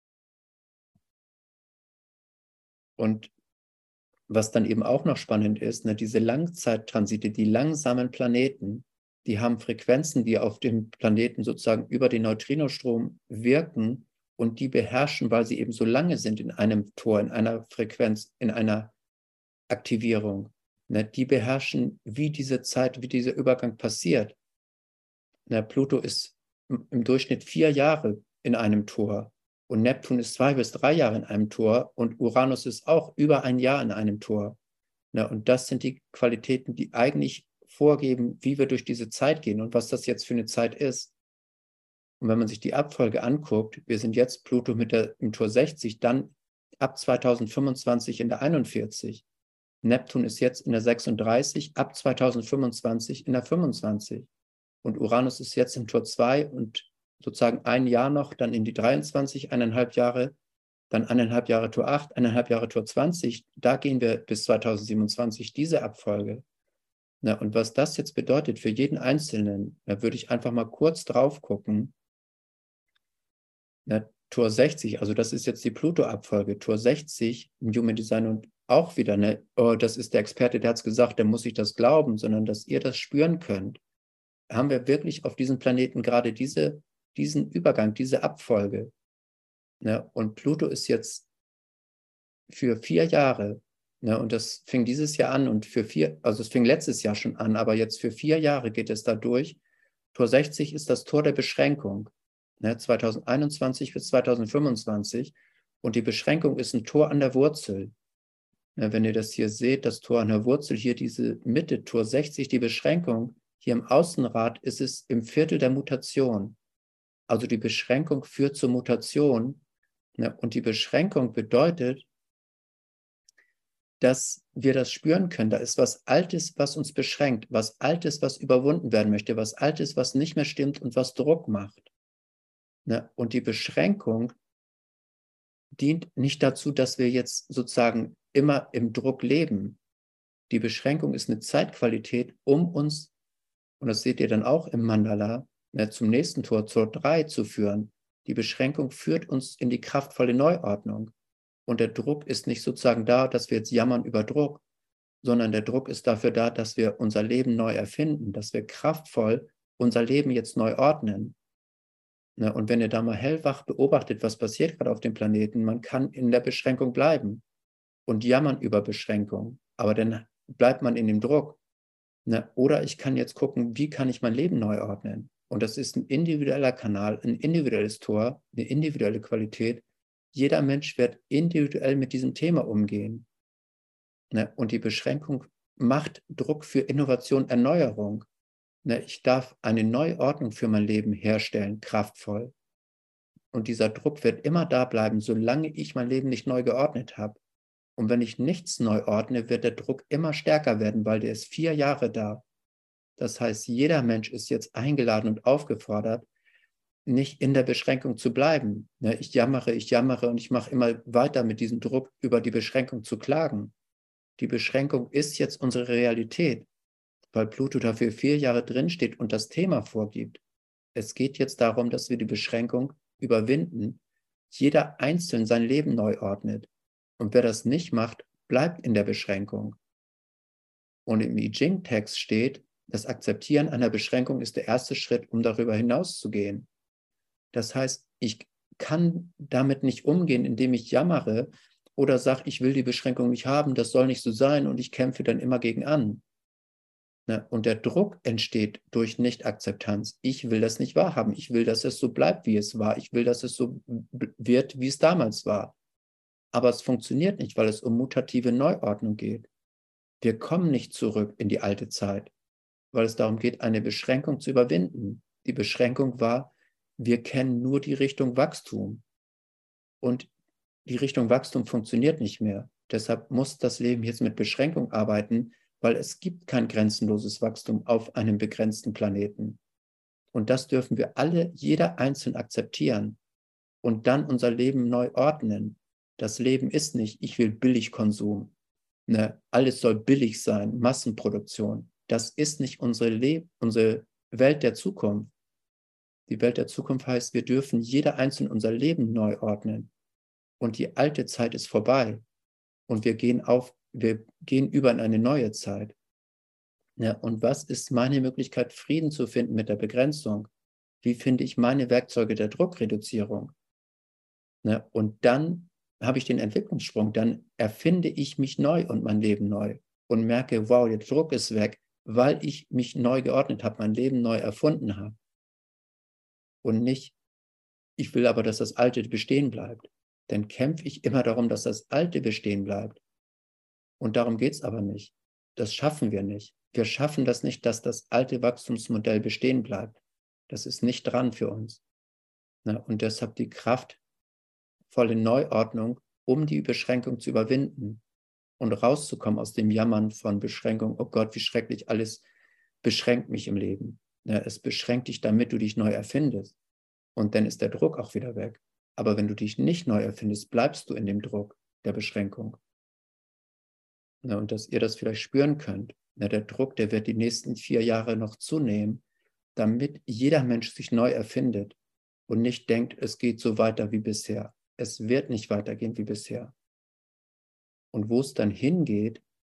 [SPEAKER 2] Und was dann eben auch noch spannend ist, ne, diese Langzeittransite, die langsamen Planeten, die haben Frequenzen, die auf dem Planeten sozusagen über den Neutrinostrom wirken und die beherrschen, weil sie eben so lange sind in einem Tor, in einer Frequenz, in einer Aktivierung. Ne, die beherrschen, wie diese Zeit, wie dieser Übergang passiert. Ne, Pluto ist im Durchschnitt vier Jahre in einem Tor. Und Neptun ist zwei bis drei Jahre in einem Tor und Uranus ist auch über ein Jahr in einem Tor. Na, und das sind die Qualitäten, die eigentlich vorgeben, wie wir durch diese Zeit gehen und was das jetzt für eine Zeit ist. Und wenn man sich die Abfolge anguckt, wir sind jetzt Pluto mit der, im Tor sechzig, dann ab zweitausendfünfundzwanzig in der einundvierzig. Neptun ist jetzt in der sechsunddreißig, ab zweitausendfünfundzwanzig in der fünfundzwanzig. Und Uranus ist jetzt im Tor zwei und sozusagen ein Jahr noch, dann in die dreiundzwanzig, eineinhalb Jahre, dann eineinhalb Jahre Tor acht, eineinhalb Jahre Tor zwanzig. Da gehen wir bis zweitausendsiebenundzwanzig, diese Abfolge. Na, und was das jetzt bedeutet für jeden Einzelnen, da würde ich einfach mal kurz drauf gucken. Na, Tor sechzig, also das ist jetzt die Pluto-Abfolge, Tor sechzig im Human Design und auch wieder, ne, oh, das ist der Experte, der hat es gesagt, der muss ich das glauben, sondern dass ihr das spüren könnt. Haben wir wirklich auf diesem Planeten gerade diese, diesen Übergang, diese Abfolge. Ne? Und Pluto ist jetzt für vier Jahre, ne, und das fing dieses Jahr an und für vier, also es fing letztes Jahr schon an, aber jetzt für vier Jahre geht es da durch. Tor sechzig ist das Tor der Beschränkung, ne, zweitausendeinundzwanzig bis zweitausendfünfundzwanzig. Und die Beschränkung ist ein Tor an der Wurzel. Ne, wenn ihr das hier seht, das Tor an der Wurzel, hier diese Mitte, Tor sechzig, die Beschränkung, hier im Außenrad ist es im Viertel der Mutation. Also die Beschränkung führt zur Mutation. Ne, und die Beschränkung bedeutet, dass wir das spüren können. Da ist was Altes, was uns beschränkt, was Altes, was überwunden werden möchte, was Altes, was nicht mehr stimmt und was Druck macht. Ne? Und die Beschränkung dient nicht dazu, dass wir jetzt sozusagen immer im Druck leben. Die Beschränkung ist eine Zeitqualität, um uns, und das seht ihr dann auch im Mandala, ne, zum nächsten Tor, Tor drei zu führen. Die Beschränkung führt uns in die kraftvolle Neuordnung. Und der Druck ist nicht sozusagen da, dass wir jetzt jammern über Druck, sondern der Druck ist dafür da, dass wir unser Leben neu erfinden, dass wir kraftvoll unser Leben jetzt neu ordnen. Ne? Und wenn ihr da mal hellwach beobachtet, was passiert gerade auf dem Planeten, man kann in der Beschränkung bleiben und jammern über Beschränkung, aber dann bleibt man in dem Druck. Ne? Oder ich kann jetzt gucken, wie kann ich mein Leben neu ordnen? Und das ist ein individueller Kanal, ein individuelles Tor, eine individuelle Qualität. Jeder Mensch wird individuell mit diesem Thema umgehen. Ne? Und die Beschränkung macht Druck für Innovation, Erneuerung. Ne? Ich darf eine Neuordnung für mein Leben herstellen, kraftvoll. Und dieser Druck wird immer da bleiben, solange ich mein Leben nicht neu geordnet habe. Und wenn ich nichts neu ordne, wird der Druck immer stärker werden, weil der ist vier Jahre da. Das heißt, jeder Mensch ist jetzt eingeladen und aufgefordert, nicht in der Beschränkung zu bleiben. Ich jammere, ich jammere und ich mache immer weiter mit diesem Druck, über die Beschränkung zu klagen. Die Beschränkung ist jetzt unsere Realität, weil Pluto dafür vier Jahre drinsteht und das Thema vorgibt. Es geht jetzt darum, dass wir die Beschränkung überwinden, jeder einzeln sein Leben neu ordnet. Und wer das nicht macht, bleibt in der Beschränkung. Und im I Ching-Text steht, das Akzeptieren einer Beschränkung ist der erste Schritt, um darüber hinauszugehen. Das heißt, ich kann damit nicht umgehen, indem ich jammere oder sage, ich will die Beschränkung nicht haben, das soll nicht so sein und ich kämpfe dann immer gegen an. Und der Druck entsteht durch Nicht-Akzeptanz. Ich will das nicht wahrhaben. Ich will, dass es so bleibt, wie es war. Ich will, dass es so wird, wie es damals war. Aber es funktioniert nicht, weil es um mutative Neuordnung geht. Wir kommen nicht zurück in die alte Zeit, weil es darum geht, eine Beschränkung zu überwinden. Die Beschränkung war, wir kennen nur die Richtung Wachstum. Und die Richtung Wachstum funktioniert nicht mehr. Deshalb muss das Leben jetzt mit Beschränkung arbeiten, weil es gibt kein grenzenloses Wachstum auf einem begrenzten Planeten. Und das dürfen wir alle, jeder einzeln akzeptieren und dann unser Leben neu ordnen. Das Leben ist nicht, ich will Billigkonsum. Ne? Alles soll billig sein, Massenproduktion. Das ist nicht unsere, Le- unsere Welt der Zukunft. Die Welt der Zukunft heißt, wir dürfen jeder einzeln unser Leben neu ordnen. Und die alte Zeit ist vorbei. Und wir gehen auf, wir gehen über in eine neue Zeit. Ja, und was ist meine Möglichkeit, Frieden zu finden mit der Begrenzung? Wie finde ich meine Werkzeuge der Druckreduzierung? Ja, und dann habe ich den Entwicklungssprung, dann erfinde ich mich neu und mein Leben neu und merke, wow, der Druck ist weg, weil ich mich neu geordnet habe, mein Leben neu erfunden habe. Und nicht, ich will aber, dass das Alte bestehen bleibt. Dann kämpfe ich immer darum, dass das Alte bestehen bleibt. Und darum geht es aber nicht. Das schaffen wir nicht. wir schaffen das nicht, dass das alte Wachstumsmodell bestehen bleibt. Das ist nicht dran für uns. Ne? Und deshalb die kraftvolle Neuordnung, um die Beschränkung zu überwinden und rauszukommen aus dem Jammern von Beschränkung. Oh Gott, wie schrecklich, alles beschränkt mich im Leben. Ne? Es beschränkt dich, damit du dich neu erfindest. Und dann ist der Druck auch wieder weg. Aber wenn du dich nicht neu erfindest, bleibst du in dem Druck der Beschränkung. Ne? Und dass ihr das vielleicht spüren könnt. Ne? Der Druck, der wird die nächsten vier Jahre noch zunehmen, damit jeder Mensch sich neu erfindet und nicht denkt, es geht so weiter wie bisher. Es wird nicht weitergehen wie bisher. Und wo es dann hingeht,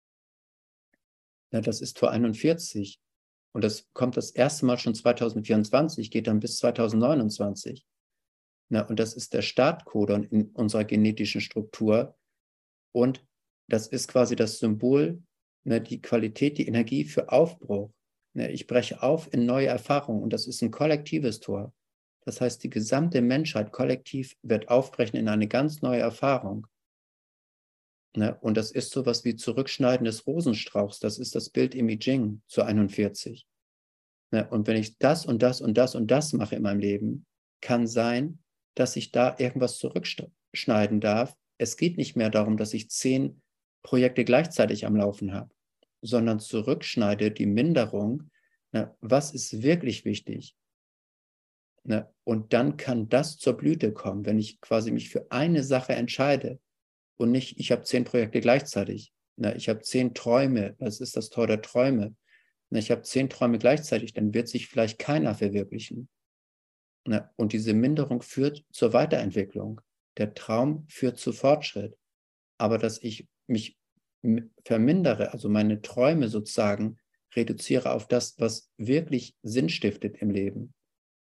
[SPEAKER 2] na, das ist Tor einundvierzig. Und das kommt das erste Mal schon zwanzig vierundzwanzig, geht dann bis zwanzig neunundzwanzig. Na, und das ist der Startcodon in unserer genetischen Struktur. Und das ist quasi das Symbol, ne, die Qualität, die Energie für Aufbruch. Ne, ich breche auf in neue Erfahrungen und das ist ein kollektives Tor. Das heißt, die gesamte Menschheit kollektiv wird aufbrechen in eine ganz neue Erfahrung. Ne, und das ist sowas wie Zurückschneiden des Rosenstrauchs. Das ist das Bild im I Ching zu einundvierzig. Ne, und wenn ich das und das und das und das mache in meinem Leben, kann sein, dass ich da irgendwas zurückschneiden darf. Es geht nicht mehr darum, dass ich zehn Projekte gleichzeitig am Laufen habe, sondern zurückschneide die Minderung. Ne, was ist wirklich wichtig? Ne, und dann kann das zur Blüte kommen, wenn ich quasi mich für eine Sache entscheide. Und nicht, ich habe zehn Projekte gleichzeitig. Na, ich habe zehn Träume, das ist das Tor der Träume. Na, ich habe zehn Träume gleichzeitig, dann wird sich vielleicht keiner verwirklichen. Na, und diese Minderung führt zur Weiterentwicklung. Der Traum führt zu Fortschritt. Aber dass ich mich vermindere, also meine Träume sozusagen, reduziere auf das, was wirklich Sinn stiftet im Leben.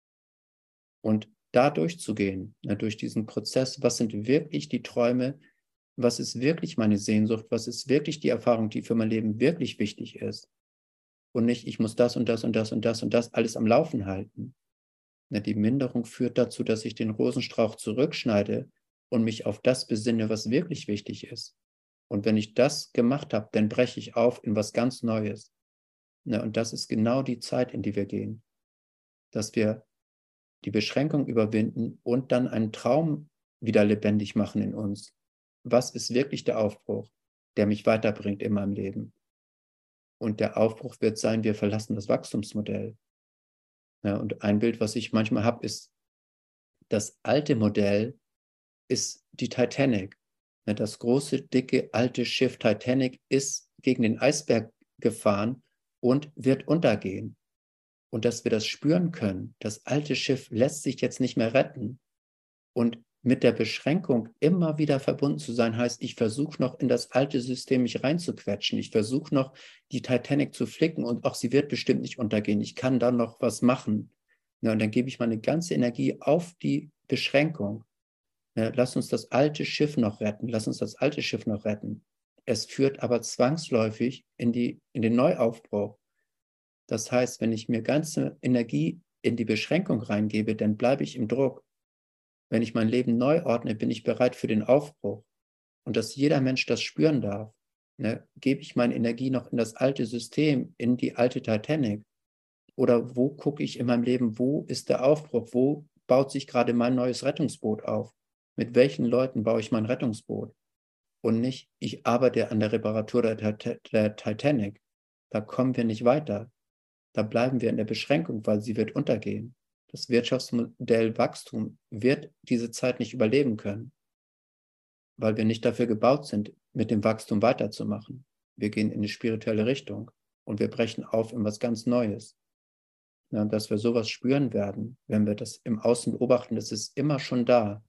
[SPEAKER 2] Und da durchzugehen, na, durch diesen Prozess, was sind wirklich die Träume, was ist wirklich meine Sehnsucht, was ist wirklich die Erfahrung, die für mein Leben wirklich wichtig ist. Und nicht, ich muss das und das und das und das und das alles am Laufen halten. Na, die Minderung führt dazu, dass ich den Rosenstrauch zurückschneide und mich auf das besinne, was wirklich wichtig ist. Und wenn ich das gemacht habe, dann breche ich auf in was ganz Neues. Na, und das ist genau die Zeit, in die wir gehen. Dass wir die Beschränkung überwinden und dann einen Traum wieder lebendig machen in uns. Was ist wirklich der Aufbruch, der mich weiterbringt in meinem Leben? Und der Aufbruch wird sein, wir verlassen das Wachstumsmodell. Ja, und ein Bild, was ich manchmal habe, ist, das alte Modell ist die Titanic. Ja, das große, dicke, alte Schiff Titanic ist gegen den Eisberg gefahren und wird untergehen. Und dass wir das spüren können, das alte Schiff lässt sich jetzt nicht mehr retten. Und mit der Beschränkung immer wieder verbunden zu sein, heißt, ich versuche noch in das alte System mich reinzuquetschen. Ich versuche noch, die Titanic zu flicken und auch sie wird bestimmt nicht untergehen. Ich kann da noch was machen. Ja, und dann gebe ich meine ganze Energie auf die Beschränkung. Ja, lass uns das alte Schiff noch retten. Lass uns das alte Schiff noch retten. Es führt aber zwangsläufig in, die, in den Neuaufbruch. Das heißt, wenn ich mir ganze Energie in die Beschränkung reingebe, dann bleibe ich im Druck. Wenn ich mein Leben neu ordne, bin ich bereit für den Aufbruch. Und dass jeder Mensch das spüren darf. Ne? Gebe ich meine Energie noch in das alte System, in die alte Titanic? Oder wo gucke ich in meinem Leben, wo ist der Aufbruch? Wo baut sich gerade mein neues Rettungsboot auf? Mit welchen Leuten baue ich mein Rettungsboot? Und nicht, ich arbeite an der Reparatur der, der Titanic. Da kommen wir nicht weiter. Da bleiben wir in der Beschränkung, weil sie wird untergehen. Das Wirtschaftsmodell Wachstum wird diese Zeit nicht überleben können, weil wir nicht dafür gebaut sind, mit dem Wachstum weiterzumachen. Wir gehen in die spirituelle Richtung und wir brechen auf in was ganz Neues. Ja, dass wir sowas spüren werden, wenn wir das im Außen beobachten, das ist immer schon da.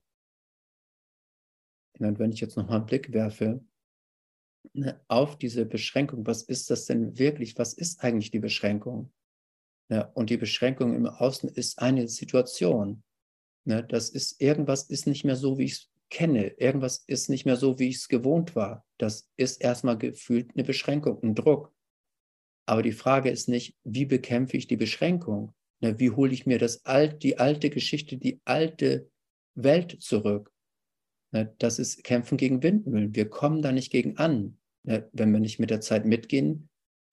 [SPEAKER 2] Und wenn ich jetzt nochmal einen Blick werfe auf diese Beschränkung, was ist das denn wirklich? Was ist eigentlich die Beschränkung? Ja, und die Beschränkung im Außen ist eine Situation. Ne, das ist, irgendwas ist nicht mehr so, wie ich es kenne. Irgendwas ist nicht mehr so, wie ich es gewohnt war. Das ist erstmal gefühlt eine Beschränkung, ein Druck. Aber die Frage ist nicht, wie bekämpfe ich die Beschränkung? Ne, wie hole ich mir das alt, die alte Geschichte, die alte Welt zurück? Ne, das ist Kämpfen gegen Windmühlen. Wir kommen da nicht gegen an. Ne, wenn wir nicht mit der Zeit mitgehen,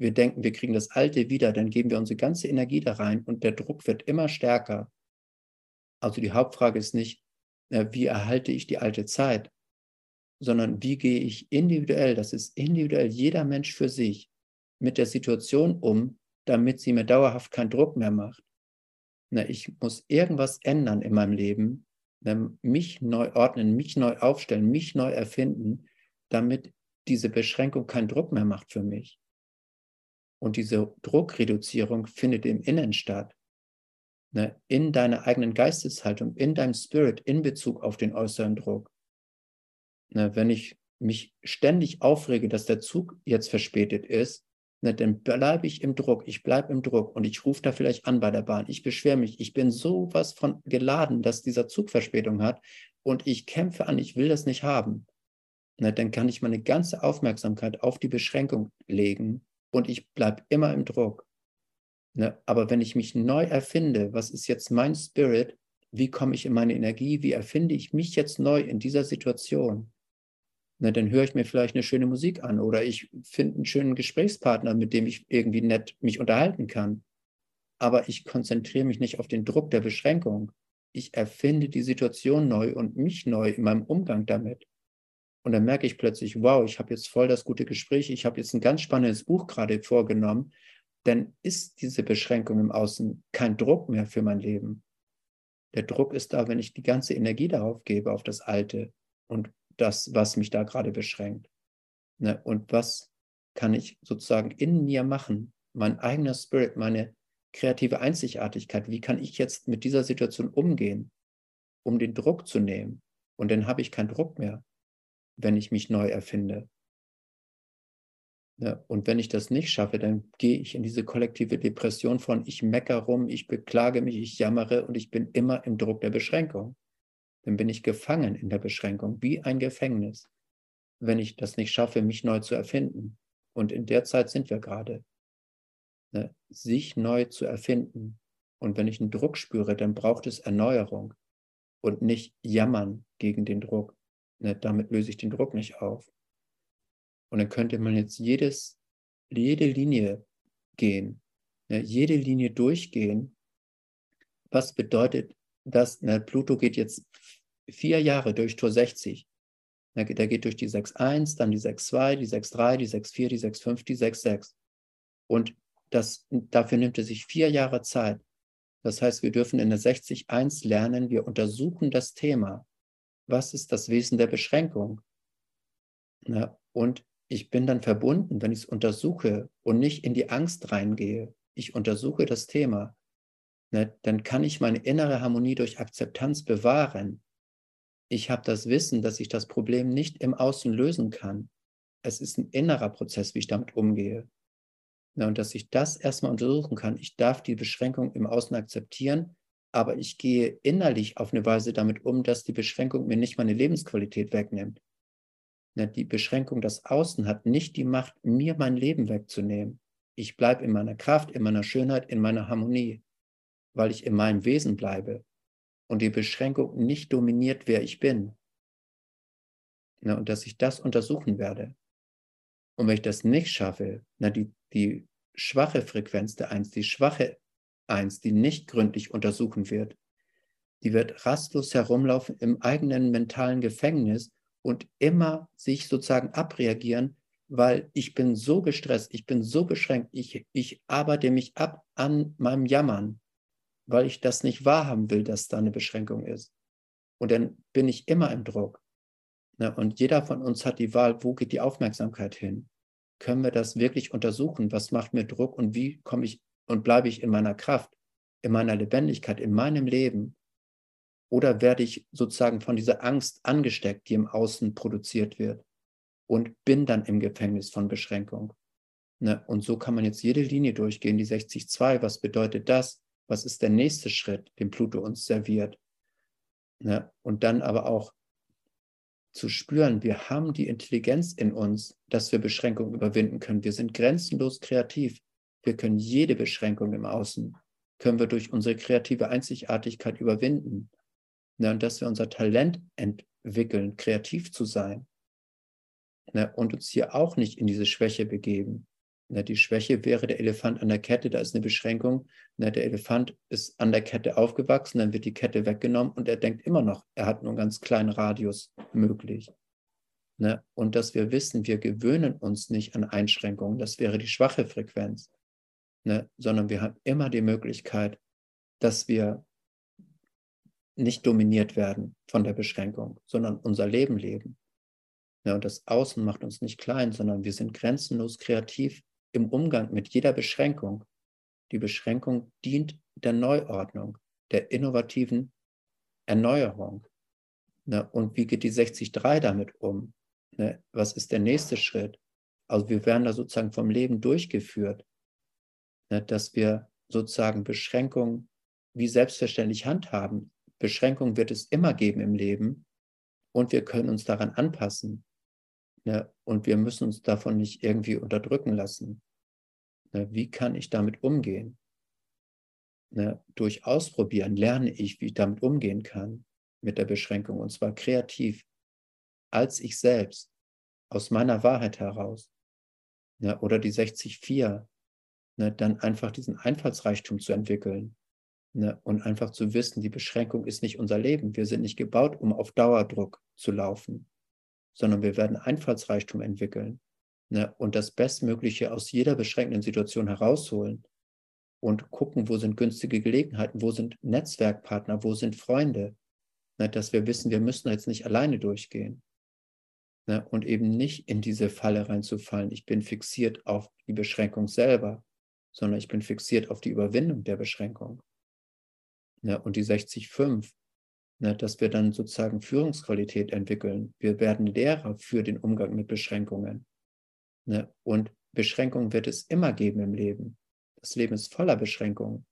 [SPEAKER 2] wir denken, wir kriegen das Alte wieder, dann geben wir unsere ganze Energie da rein und der Druck wird immer stärker. Also die Hauptfrage ist nicht, äh, wie erhalte ich die alte Zeit, sondern wie gehe ich individuell, das ist individuell jeder Mensch für sich, mit der Situation um, damit sie mir dauerhaft keinen Druck mehr macht. Na, ich muss irgendwas ändern in meinem Leben, mich neu ordnen, mich neu aufstellen, mich neu erfinden, damit diese Beschränkung keinen Druck mehr macht für mich. Und diese Druckreduzierung findet im Innen statt. Ne, in deiner eigenen Geisteshaltung, in deinem Spirit, in Bezug auf den äußeren Druck. Ne, wenn ich mich ständig aufrege, dass der Zug jetzt verspätet ist, ne, dann bleibe ich im Druck, ich bleibe im Druck und ich rufe da vielleicht an bei der Bahn, ich beschwere mich, ich bin sowas von geladen, dass dieser Zug Verspätung hat und ich kämpfe an, ich will das nicht haben. Ne, dann kann ich meine ganze Aufmerksamkeit auf die Beschränkung legen und ich bleibe immer im Druck. Ne, aber wenn ich mich neu erfinde, was ist jetzt mein Spirit, wie komme ich in meine Energie, wie erfinde ich mich jetzt neu in dieser Situation? Ne, dann höre ich mir vielleicht eine schöne Musik an oder ich finde einen schönen Gesprächspartner, mit dem ich irgendwie nett mich unterhalten kann. Aber ich konzentriere mich nicht auf den Druck der Beschränkung. Ich erfinde die Situation neu und mich neu in meinem Umgang damit. Und dann merke ich plötzlich, wow, ich habe jetzt voll das gute Gespräch, ich habe jetzt ein ganz spannendes Buch gerade vorgenommen. Dann ist diese Beschränkung im Außen kein Druck mehr für mein Leben. Der Druck ist da, wenn ich die ganze Energie darauf gebe, auf das Alte und das, was mich da gerade beschränkt. Ne? Und was kann ich sozusagen in mir machen? Mein eigener Spirit, meine kreative Einzigartigkeit. Wie kann ich jetzt mit dieser Situation umgehen, um den Druck zu nehmen? Und dann habe ich keinen Druck mehr, wenn ich mich neu erfinde. Ja, und wenn ich das nicht schaffe, dann gehe ich in diese kollektive Depression von ich meckere rum, ich beklage mich, ich jammere und ich bin immer im Druck der Beschränkung. Dann bin ich gefangen in der Beschränkung, wie ein Gefängnis, wenn ich das nicht schaffe, mich neu zu erfinden. Und in der Zeit sind wir gerade, ne? Sich neu zu erfinden. Und wenn ich einen Druck spüre, dann braucht es Erneuerung und nicht jammern gegen den Druck. Ne? Damit löse ich den Druck nicht auf. Und dann könnte man jetzt jedes, jede Linie gehen, ne, jede Linie durchgehen. Was bedeutet das? Ne, Pluto geht jetzt vier Jahre durch Tor sechzig. Der, der geht durch die sechs eins, dann die sechs zwei, die sechs drei, die sechs vier, die sechs fünf, die sechs sechs. Und das, dafür nimmt er sich vier Jahre Zeit. Das heißt, wir dürfen in der sechzig eins lernen, wir untersuchen das Thema. Was ist das Wesen der Beschränkung? Ne, und ich bin dann verbunden, wenn ich es untersuche und nicht in die Angst reingehe. Ich untersuche das Thema. Ne, dann kann ich meine innere Harmonie durch Akzeptanz bewahren. Ich habe das Wissen, dass ich das Problem nicht im Außen lösen kann. Es ist ein innerer Prozess, wie ich damit umgehe. Ne, und dass ich das erstmal untersuchen kann. Ich darf die Beschränkung im Außen akzeptieren, aber ich gehe innerlich auf eine Weise damit um, dass die Beschränkung mir nicht meine Lebensqualität wegnimmt. Die Beschränkung, das Außen hat nicht die Macht, mir mein Leben wegzunehmen. Ich bleibe in meiner Kraft, in meiner Schönheit, in meiner Harmonie, weil ich in meinem Wesen bleibe und die Beschränkung nicht dominiert, wer ich bin. Und dass ich das untersuchen werde. Und wenn ich das nicht schaffe, die, die schwache Frequenz der Eins, die schwache Eins, die nicht gründlich untersuchen wird, die wird rastlos herumlaufen im eigenen mentalen Gefängnis und immer sich sozusagen abreagieren, weil ich bin so gestresst, ich bin so beschränkt, ich, ich arbeite mich ab an meinem Jammern, weil ich das nicht wahrhaben will, dass da eine Beschränkung ist. Und dann bin ich immer im Druck. Und jeder von uns hat die Wahl, wo geht die Aufmerksamkeit hin? Können wir das wirklich untersuchen? Was macht mir Druck und wie komme ich und bleibe ich in meiner Kraft, in meiner Lebendigkeit, in meinem Leben? Oder werde ich sozusagen von dieser Angst angesteckt, die im Außen produziert wird und bin dann im Gefängnis von Beschränkung? Ne? Und so kann man jetzt jede Linie durchgehen, die sechzig zwei, was bedeutet das? Was ist der nächste Schritt, den Pluto uns serviert? Ne? Und dann aber auch zu spüren, wir haben die Intelligenz in uns, dass wir Beschränkungen überwinden können. Wir sind grenzenlos kreativ. Wir können jede Beschränkung im Außen, können wir durch unsere kreative Einzigartigkeit überwinden. Ne, und dass wir unser Talent entwickeln, kreativ zu sein, ne, und uns hier auch nicht in diese Schwäche begeben. Ne, die Schwäche wäre der Elefant an der Kette, da ist eine Beschränkung. Ne, der Elefant ist an der Kette aufgewachsen, dann wird die Kette weggenommen und er denkt immer noch, er hat nur einen ganz kleinen Radius möglich. Ne, und dass wir wissen, wir gewöhnen uns nicht an Einschränkungen, das wäre die schwache Frequenz. Ne, sondern wir haben immer die Möglichkeit, dass wir nicht dominiert werden von der Beschränkung, sondern unser Leben leben. Ja, und das Außen macht uns nicht klein, sondern wir sind grenzenlos kreativ im Umgang mit jeder Beschränkung. Die Beschränkung dient der Neuordnung, der innovativen Erneuerung. Ja, und wie geht die sechzig drei damit um? Ja, was ist der nächste Schritt? Also wir werden da sozusagen vom Leben durchgeführt, ja, dass wir sozusagen Beschränkungen wie selbstverständlich handhaben. Beschränkungen wird es immer geben im Leben und wir können uns daran anpassen. Ja, und wir müssen uns davon nicht irgendwie unterdrücken lassen. Ja, wie kann ich damit umgehen? Ja, durch Ausprobieren lerne ich, wie ich damit umgehen kann, mit der Beschränkung, und zwar kreativ, als ich selbst, aus meiner Wahrheit heraus. Ja, oder die sechzig vier, ne, dann einfach diesen Einfallsreichtum zu entwickeln, ne, und einfach zu wissen, die Beschränkung ist nicht unser Leben. Wir sind nicht gebaut, um auf Dauerdruck zu laufen, sondern wir werden Einfallsreichtum entwickeln, ne, und das Bestmögliche aus jeder beschränkenden Situation herausholen und gucken, wo sind günstige Gelegenheiten, wo sind Netzwerkpartner, wo sind Freunde, ne, dass wir wissen, wir müssen jetzt nicht alleine durchgehen, ne, und eben nicht in diese Falle reinzufallen. Ich bin fixiert auf die Beschränkung selber, sondern ich bin fixiert auf die Überwindung der Beschränkung. Ne, und die sechzig fünf, ne, dass wir dann sozusagen Führungsqualität entwickeln. Wir werden Lehrer für den Umgang mit Beschränkungen. Ne, und Beschränkungen wird es immer geben im Leben. Das Leben ist voller Beschränkungen.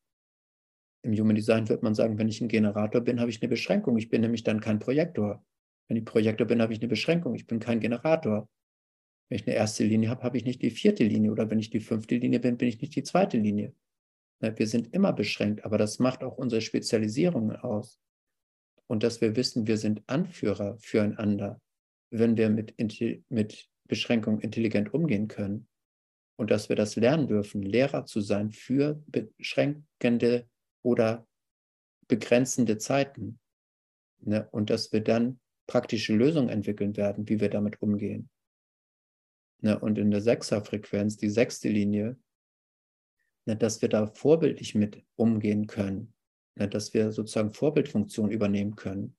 [SPEAKER 2] Im Human Design wird man sagen, wenn ich ein Generator bin, habe ich eine Beschränkung. Ich bin nämlich dann kein Projektor. Wenn ich Projektor bin, habe ich eine Beschränkung. Ich bin kein Generator. Wenn ich eine erste Linie habe, habe ich nicht die vierte Linie. Oder wenn ich die fünfte Linie bin, bin ich nicht die zweite Linie. Wir sind immer beschränkt, aber das macht auch unsere Spezialisierungen aus. Und dass wir wissen, wir sind Anführer füreinander, wenn wir mit, mit Beschränkungen intelligent umgehen können. Und dass wir das lernen dürfen, Lehrer zu sein für beschränkende oder begrenzende Zeiten. Ne? Und dass wir dann praktische Lösungen entwickeln werden, wie wir damit umgehen. Ne? Und in der Sechser-Frequenz, die sechste Linie, ne, dass wir da vorbildlich mit umgehen können, ne, dass wir sozusagen Vorbildfunktion übernehmen können.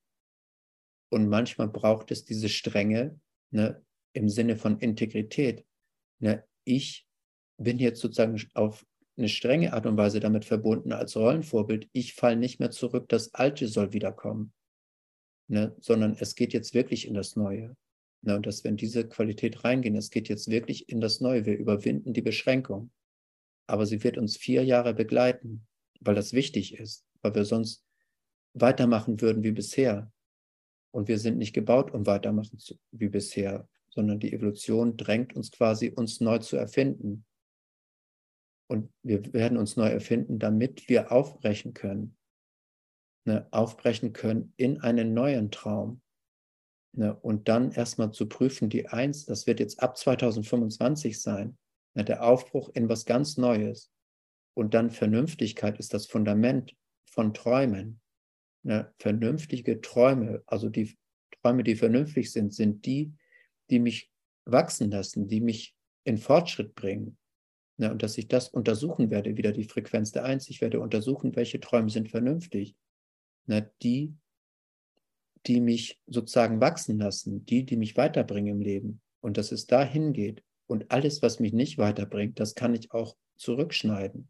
[SPEAKER 2] Und manchmal braucht es diese Strenge, ne, im Sinne von Integrität. Ne, ich bin jetzt sozusagen auf eine strenge Art und Weise damit verbunden als Rollenvorbild. Ich falle nicht mehr zurück, das Alte soll wiederkommen, ne, sondern es geht jetzt wirklich in das Neue. Ne, und dass wir in diese Qualität reingehen, es geht jetzt wirklich in das Neue. Wir überwinden die Beschränkung. Aber sie wird uns vier Jahre begleiten, weil das wichtig ist, weil wir sonst weitermachen würden wie bisher. Und wir sind nicht gebaut, um weitermachen zu, wie bisher, sondern die Evolution drängt uns quasi, uns neu zu erfinden. Und wir werden uns neu erfinden, damit wir aufbrechen können. Ne, aufbrechen können in einen neuen Traum. Ne, und dann erstmal zu prüfen, die Eins, das wird jetzt ab zweitausendfünfundzwanzig sein, ne, der Aufbruch in was ganz Neues. Und dann Vernünftigkeit ist das Fundament von Träumen. Ne, vernünftige Träume, also die Träume, die vernünftig sind, sind die, die mich wachsen lassen, die mich in Fortschritt bringen. Ne, und dass ich das untersuchen werde, wieder die Frequenz der Eins. Ich werde untersuchen, welche Träume sind vernünftig. Ne, die, die mich sozusagen wachsen lassen, die, die mich weiterbringen im Leben. Und dass es dahin geht. Und alles, was mich nicht weiterbringt, das kann ich auch zurückschneiden.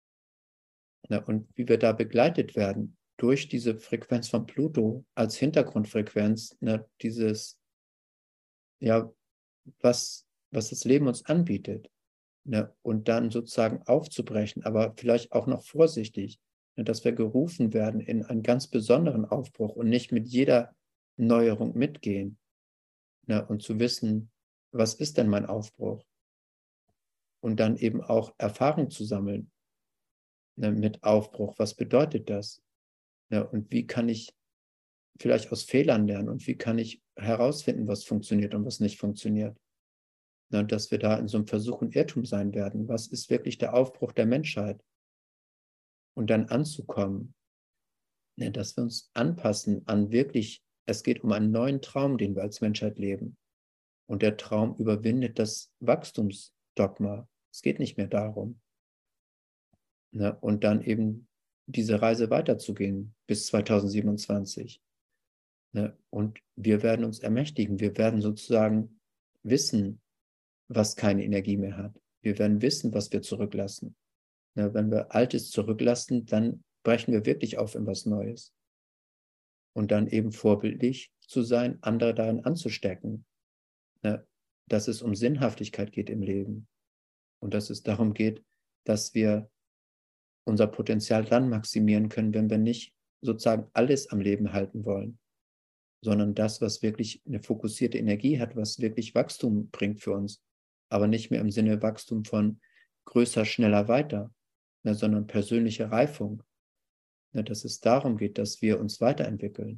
[SPEAKER 2] Ne, und wie wir da begleitet werden, durch diese Frequenz von Pluto als Hintergrundfrequenz, ne, dieses, ja, was, was das Leben uns anbietet, ne, und dann sozusagen aufzubrechen, aber vielleicht auch noch vorsichtig, ne, dass wir gerufen werden in einen ganz besonderen Aufbruch und nicht mit jeder Neuerung mitgehen, ne, und zu wissen, was ist denn mein Aufbruch? Und dann eben auch Erfahrung zu sammeln, ne, mit Aufbruch. Was bedeutet das? Ja, und wie kann ich vielleicht aus Fehlern lernen und wie kann ich herausfinden, was funktioniert und was nicht funktioniert? Ne, dass wir da in so einem Versuch und Irrtum sein werden. Was ist wirklich der Aufbruch der Menschheit? Und dann anzukommen, ne, dass wir uns anpassen an wirklich, es geht um einen neuen Traum, den wir als Menschheit leben. Und der Traum überwindet das Wachstumsdogma. Es geht nicht mehr darum. Ne, und dann eben diese Reise weiterzugehen bis zweitausendsiebenundzwanzig. Ne, und wir werden uns ermächtigen. Wir werden sozusagen wissen, was keine Energie mehr hat. Wir werden wissen, was wir zurücklassen. Ja, wenn wir Altes zurücklassen, dann brechen wir wirklich auf in was Neues. Und dann eben vorbildlich zu sein, andere darin anzustecken. Ja, dass es um Sinnhaftigkeit geht im Leben. Und dass es darum geht, dass wir unser Potenzial dann maximieren können, wenn wir nicht sozusagen alles am Leben halten wollen, sondern das, was wirklich eine fokussierte Energie hat, was wirklich Wachstum bringt für uns. Aber nicht mehr im Sinne Wachstum von größer, schneller, weiter, ne, sondern persönliche Reifung, ne, dass es darum geht, dass wir uns weiterentwickeln.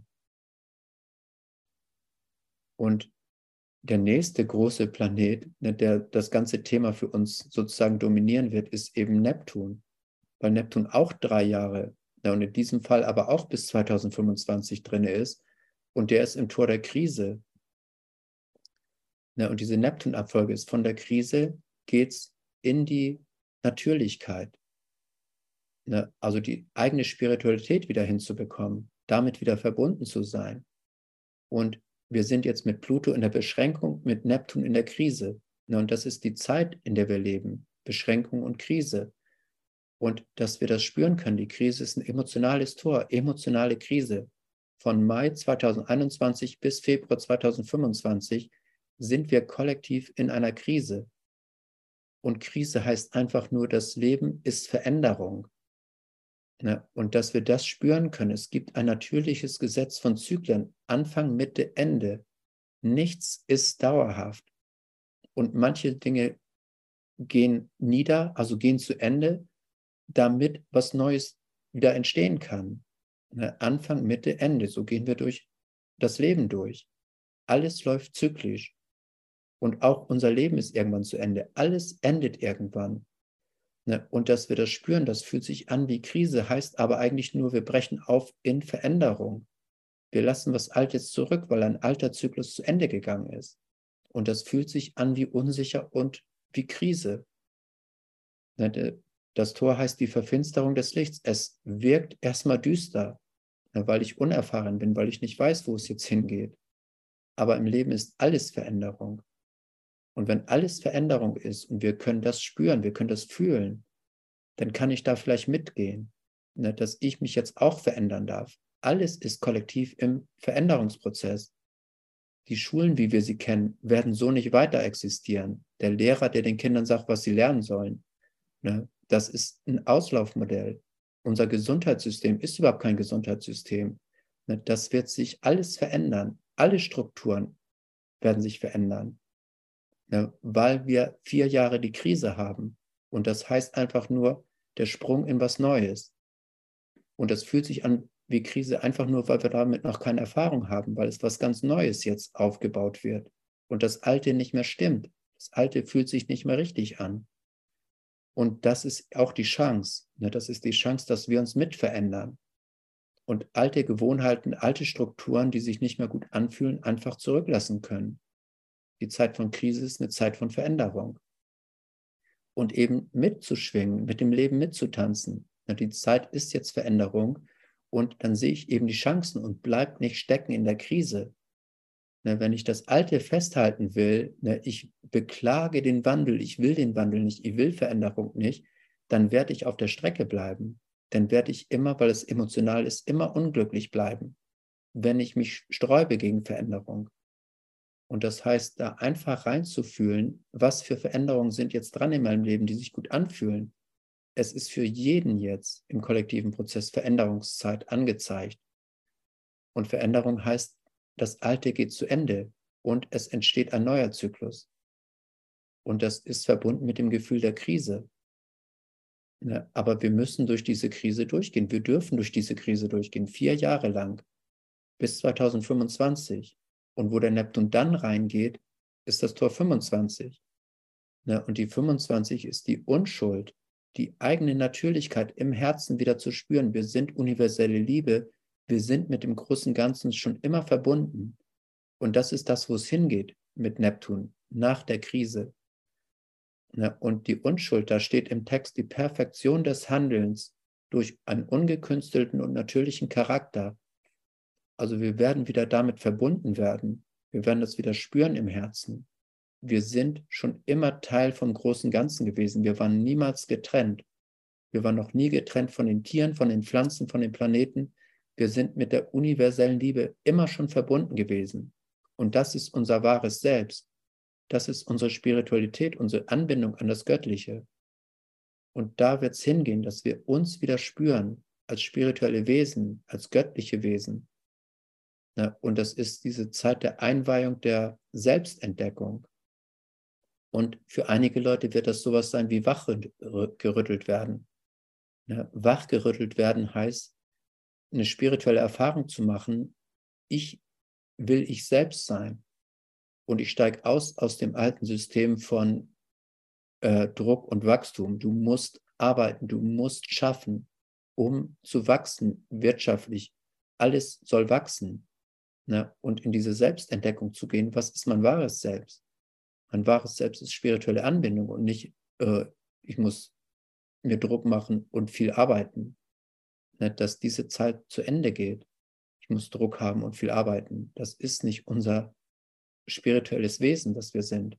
[SPEAKER 2] Und der nächste große Planet, ne, der das ganze Thema für uns sozusagen dominieren wird, ist eben Neptun, weil Neptun auch drei Jahre, ne, und in diesem Fall aber auch bis zweitausendfünfundzwanzig drin ist, und der ist im Tor der Krise. Ne, und diese Neptun-Abfolge ist von der Krise, geht es in die Natürlichkeit. Ne, also die eigene Spiritualität wieder hinzubekommen, damit wieder verbunden zu sein. Und wir sind jetzt mit Pluto in der Beschränkung, mit Neptun in der Krise. Ne, und das ist die Zeit, in der wir leben. Beschränkung und Krise. Und dass wir das spüren können, die Krise ist ein emotionales Tor, emotionale Krise. Von Mai zweitausendeinundzwanzig bis Februar zweitausendfünfundzwanzig sind wir kollektiv in einer Krise. Und Krise heißt einfach nur, das Leben ist Veränderung. Ne? Und dass wir das spüren können. Es gibt ein natürliches Gesetz von Zyklen, Anfang, Mitte, Ende. Nichts ist dauerhaft. Und manche Dinge gehen nieder, also gehen zu Ende, damit was Neues wieder entstehen kann. Ne? Anfang, Mitte, Ende. So gehen wir durch das Leben durch. Alles läuft zyklisch. Und auch unser Leben ist irgendwann zu Ende. Alles endet irgendwann. Ne? Und dass wir das spüren, das fühlt sich an wie Krise, heißt aber eigentlich nur, wir brechen auf in Veränderung. Wir lassen was Altes zurück, weil ein alter Zyklus zu Ende gegangen ist. Und das fühlt sich an wie unsicher und wie Krise. Ne? Das Tor heißt die Verfinsterung des Lichts. Es wirkt erstmal düster, ne? Weil ich unerfahren bin, weil ich nicht weiß, wo es jetzt hingeht. Aber im Leben ist alles Veränderung. Und wenn alles Veränderung ist und wir können das spüren, wir können das fühlen, dann kann ich da vielleicht mitgehen, ne, dass ich mich jetzt auch verändern darf. Alles ist kollektiv im Veränderungsprozess. Die Schulen, wie wir sie kennen, werden so nicht weiter existieren. Der Lehrer, der den Kindern sagt, was sie lernen sollen, ne, das ist ein Auslaufmodell. Unser Gesundheitssystem ist überhaupt kein Gesundheitssystem. Ne, das wird sich alles verändern. Alle Strukturen werden sich verändern. Ja, weil wir vier Jahre die Krise haben. Und das heißt einfach nur der Sprung in was Neues. Und das fühlt sich an wie Krise einfach nur, weil wir damit noch keine Erfahrung haben, weil es was ganz Neues jetzt aufgebaut wird. Und das Alte nicht mehr stimmt. Das Alte fühlt sich nicht mehr richtig an. Und das ist auch die Chance. Ne? Das ist die Chance, dass wir uns mit verändern. Und alte Gewohnheiten, alte Strukturen, die sich nicht mehr gut anfühlen, einfach zurücklassen können. Die Zeit von Krise ist eine Zeit von Veränderung. Und eben mitzuschwingen, mit dem Leben mitzutanzen. Die Zeit ist jetzt Veränderung und dann sehe ich eben die Chancen und bleibe nicht stecken in der Krise. Wenn ich das Alte festhalten will, ich beklage den Wandel, ich will den Wandel nicht, ich will Veränderung nicht, dann werde ich auf der Strecke bleiben. Dann werde ich immer, weil es emotional ist, immer unglücklich bleiben, wenn ich mich sträube gegen Veränderung. Und das heißt, da einfach reinzufühlen, was für Veränderungen sind jetzt dran in meinem Leben, die sich gut anfühlen. Es ist für jeden jetzt im kollektiven Prozess Veränderungszeit angezeigt. Und Veränderung heißt, das Alte geht zu Ende und es entsteht ein neuer Zyklus. Und das ist verbunden mit dem Gefühl der Krise. Ja, aber wir müssen durch diese Krise durchgehen. Wir dürfen durch diese Krise durchgehen, vier Jahre lang, bis zweitausendfünfundzwanzig. Und wo der Neptun dann reingeht, ist das Tor fünfundzwanzig. Ne? Und die fünfundzwanzig ist die Unschuld, die eigene Natürlichkeit im Herzen wieder zu spüren. Wir sind universelle Liebe, wir sind mit dem großen Ganzen schon immer verbunden. Und das ist das, wo es hingeht mit Neptun, nach der Krise. Ne? Und die Unschuld, da steht im Text die Perfektion des Handelns durch einen ungekünstelten und natürlichen Charakter. Also wir werden wieder damit verbunden werden. Wir werden das wieder spüren im Herzen. Wir sind schon immer Teil vom großen Ganzen gewesen. Wir waren niemals getrennt. Wir waren noch nie getrennt von den Tieren, von den Pflanzen, von den Planeten. Wir sind mit der universellen Liebe immer schon verbunden gewesen. Und das ist unser wahres Selbst. Das ist unsere Spiritualität, unsere Anbindung an das Göttliche. Und da wird es hingehen, dass wir uns wieder spüren als spirituelle Wesen, als göttliche Wesen. Ja, und das ist diese Zeit der Einweihung, der Selbstentdeckung. Und für einige Leute wird das sowas sein wie wachgerüttelt werden. Ja, wachgerüttelt werden heißt, eine spirituelle Erfahrung zu machen, ich will ich selbst sein. Und ich steige aus aus dem alten System von äh, Druck und Wachstum. Du musst arbeiten, du musst schaffen, um zu wachsen, wirtschaftlich. Alles soll wachsen. Ne? Und in diese Selbstentdeckung zu gehen, was ist mein wahres Selbst? Mein wahres Selbst ist spirituelle Anbindung und nicht, äh, ich muss mir Druck machen und viel arbeiten. Ne? Dass diese Zeit zu Ende geht. Ich muss Druck haben und viel arbeiten. Das ist nicht unser spirituelles Wesen, das wir sind.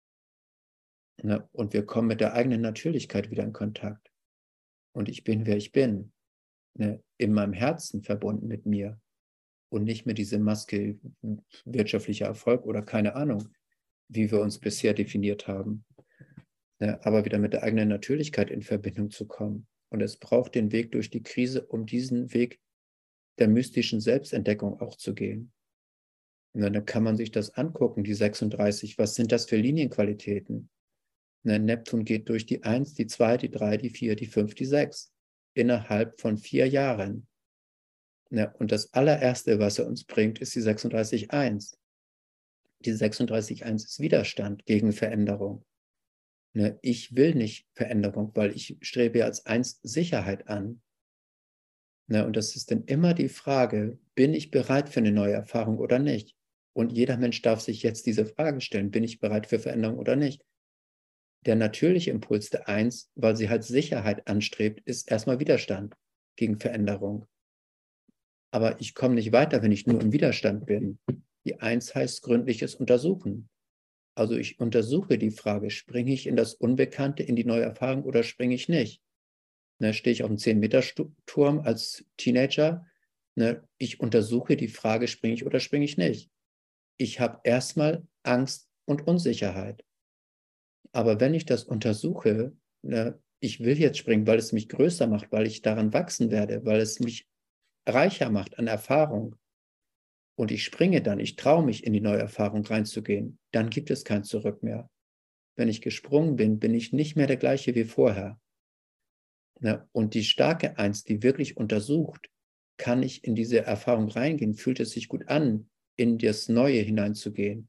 [SPEAKER 2] Ne? Und wir kommen mit der eigenen Natürlichkeit wieder in Kontakt. Und ich bin, wer ich bin. Ne? In meinem Herzen verbunden mit mir. Und nicht mit dieser Maske wirtschaftlicher Erfolg oder keine Ahnung, wie wir uns bisher definiert haben. Ne? Aber wieder mit der eigenen Natürlichkeit in Verbindung zu kommen. Und es braucht den Weg durch die Krise, um diesen Weg der mystischen Selbstentdeckung auch zu gehen. Und dann kann man sich das angucken, die sechsunddreißig. Was sind das für Linienqualitäten? Ne, Neptun geht durch die eins, die zwei, die drei, die vier, die fünf, die sechs. Innerhalb von vier Jahren. Ne, und das allererste, was er uns bringt, ist die sechsunddreißig eins. Die sechsunddreißig eins ist Widerstand gegen Veränderung. Ne, ich will nicht Veränderung, weil ich strebe ja als eins Sicherheit an. Ne, und das ist dann immer die Frage, bin ich bereit für eine neue Erfahrung oder nicht? Und jeder Mensch darf sich jetzt diese Frage stellen, bin ich bereit für Veränderung oder nicht? Der natürliche Impuls der Eins, weil sie halt Sicherheit anstrebt, ist erstmal Widerstand gegen Veränderung. Aber ich komme nicht weiter, wenn ich nur im Widerstand bin. Die Eins heißt gründliches Untersuchen. Also ich untersuche die Frage, springe ich in das Unbekannte, in die neue Erfahrung oder springe ich nicht? Ne, stehe ich auf einem zehn-Meter-Turm als Teenager? Ne, ich untersuche die Frage, springe ich oder springe ich nicht? Ich habe erstmal Angst und Unsicherheit. Aber wenn ich das untersuche, ne, ich will jetzt springen, weil es mich größer macht, weil ich daran wachsen werde, weil es mich reicher macht an Erfahrung und ich springe dann, ich traue mich, in die neue Erfahrung reinzugehen, dann gibt es kein Zurück mehr. Wenn ich gesprungen bin, bin ich nicht mehr der gleiche wie vorher. Ne, und die starke Eins, die wirklich untersucht, kann ich in diese Erfahrung reingehen, fühlt es sich gut an, in das Neue hineinzugehen.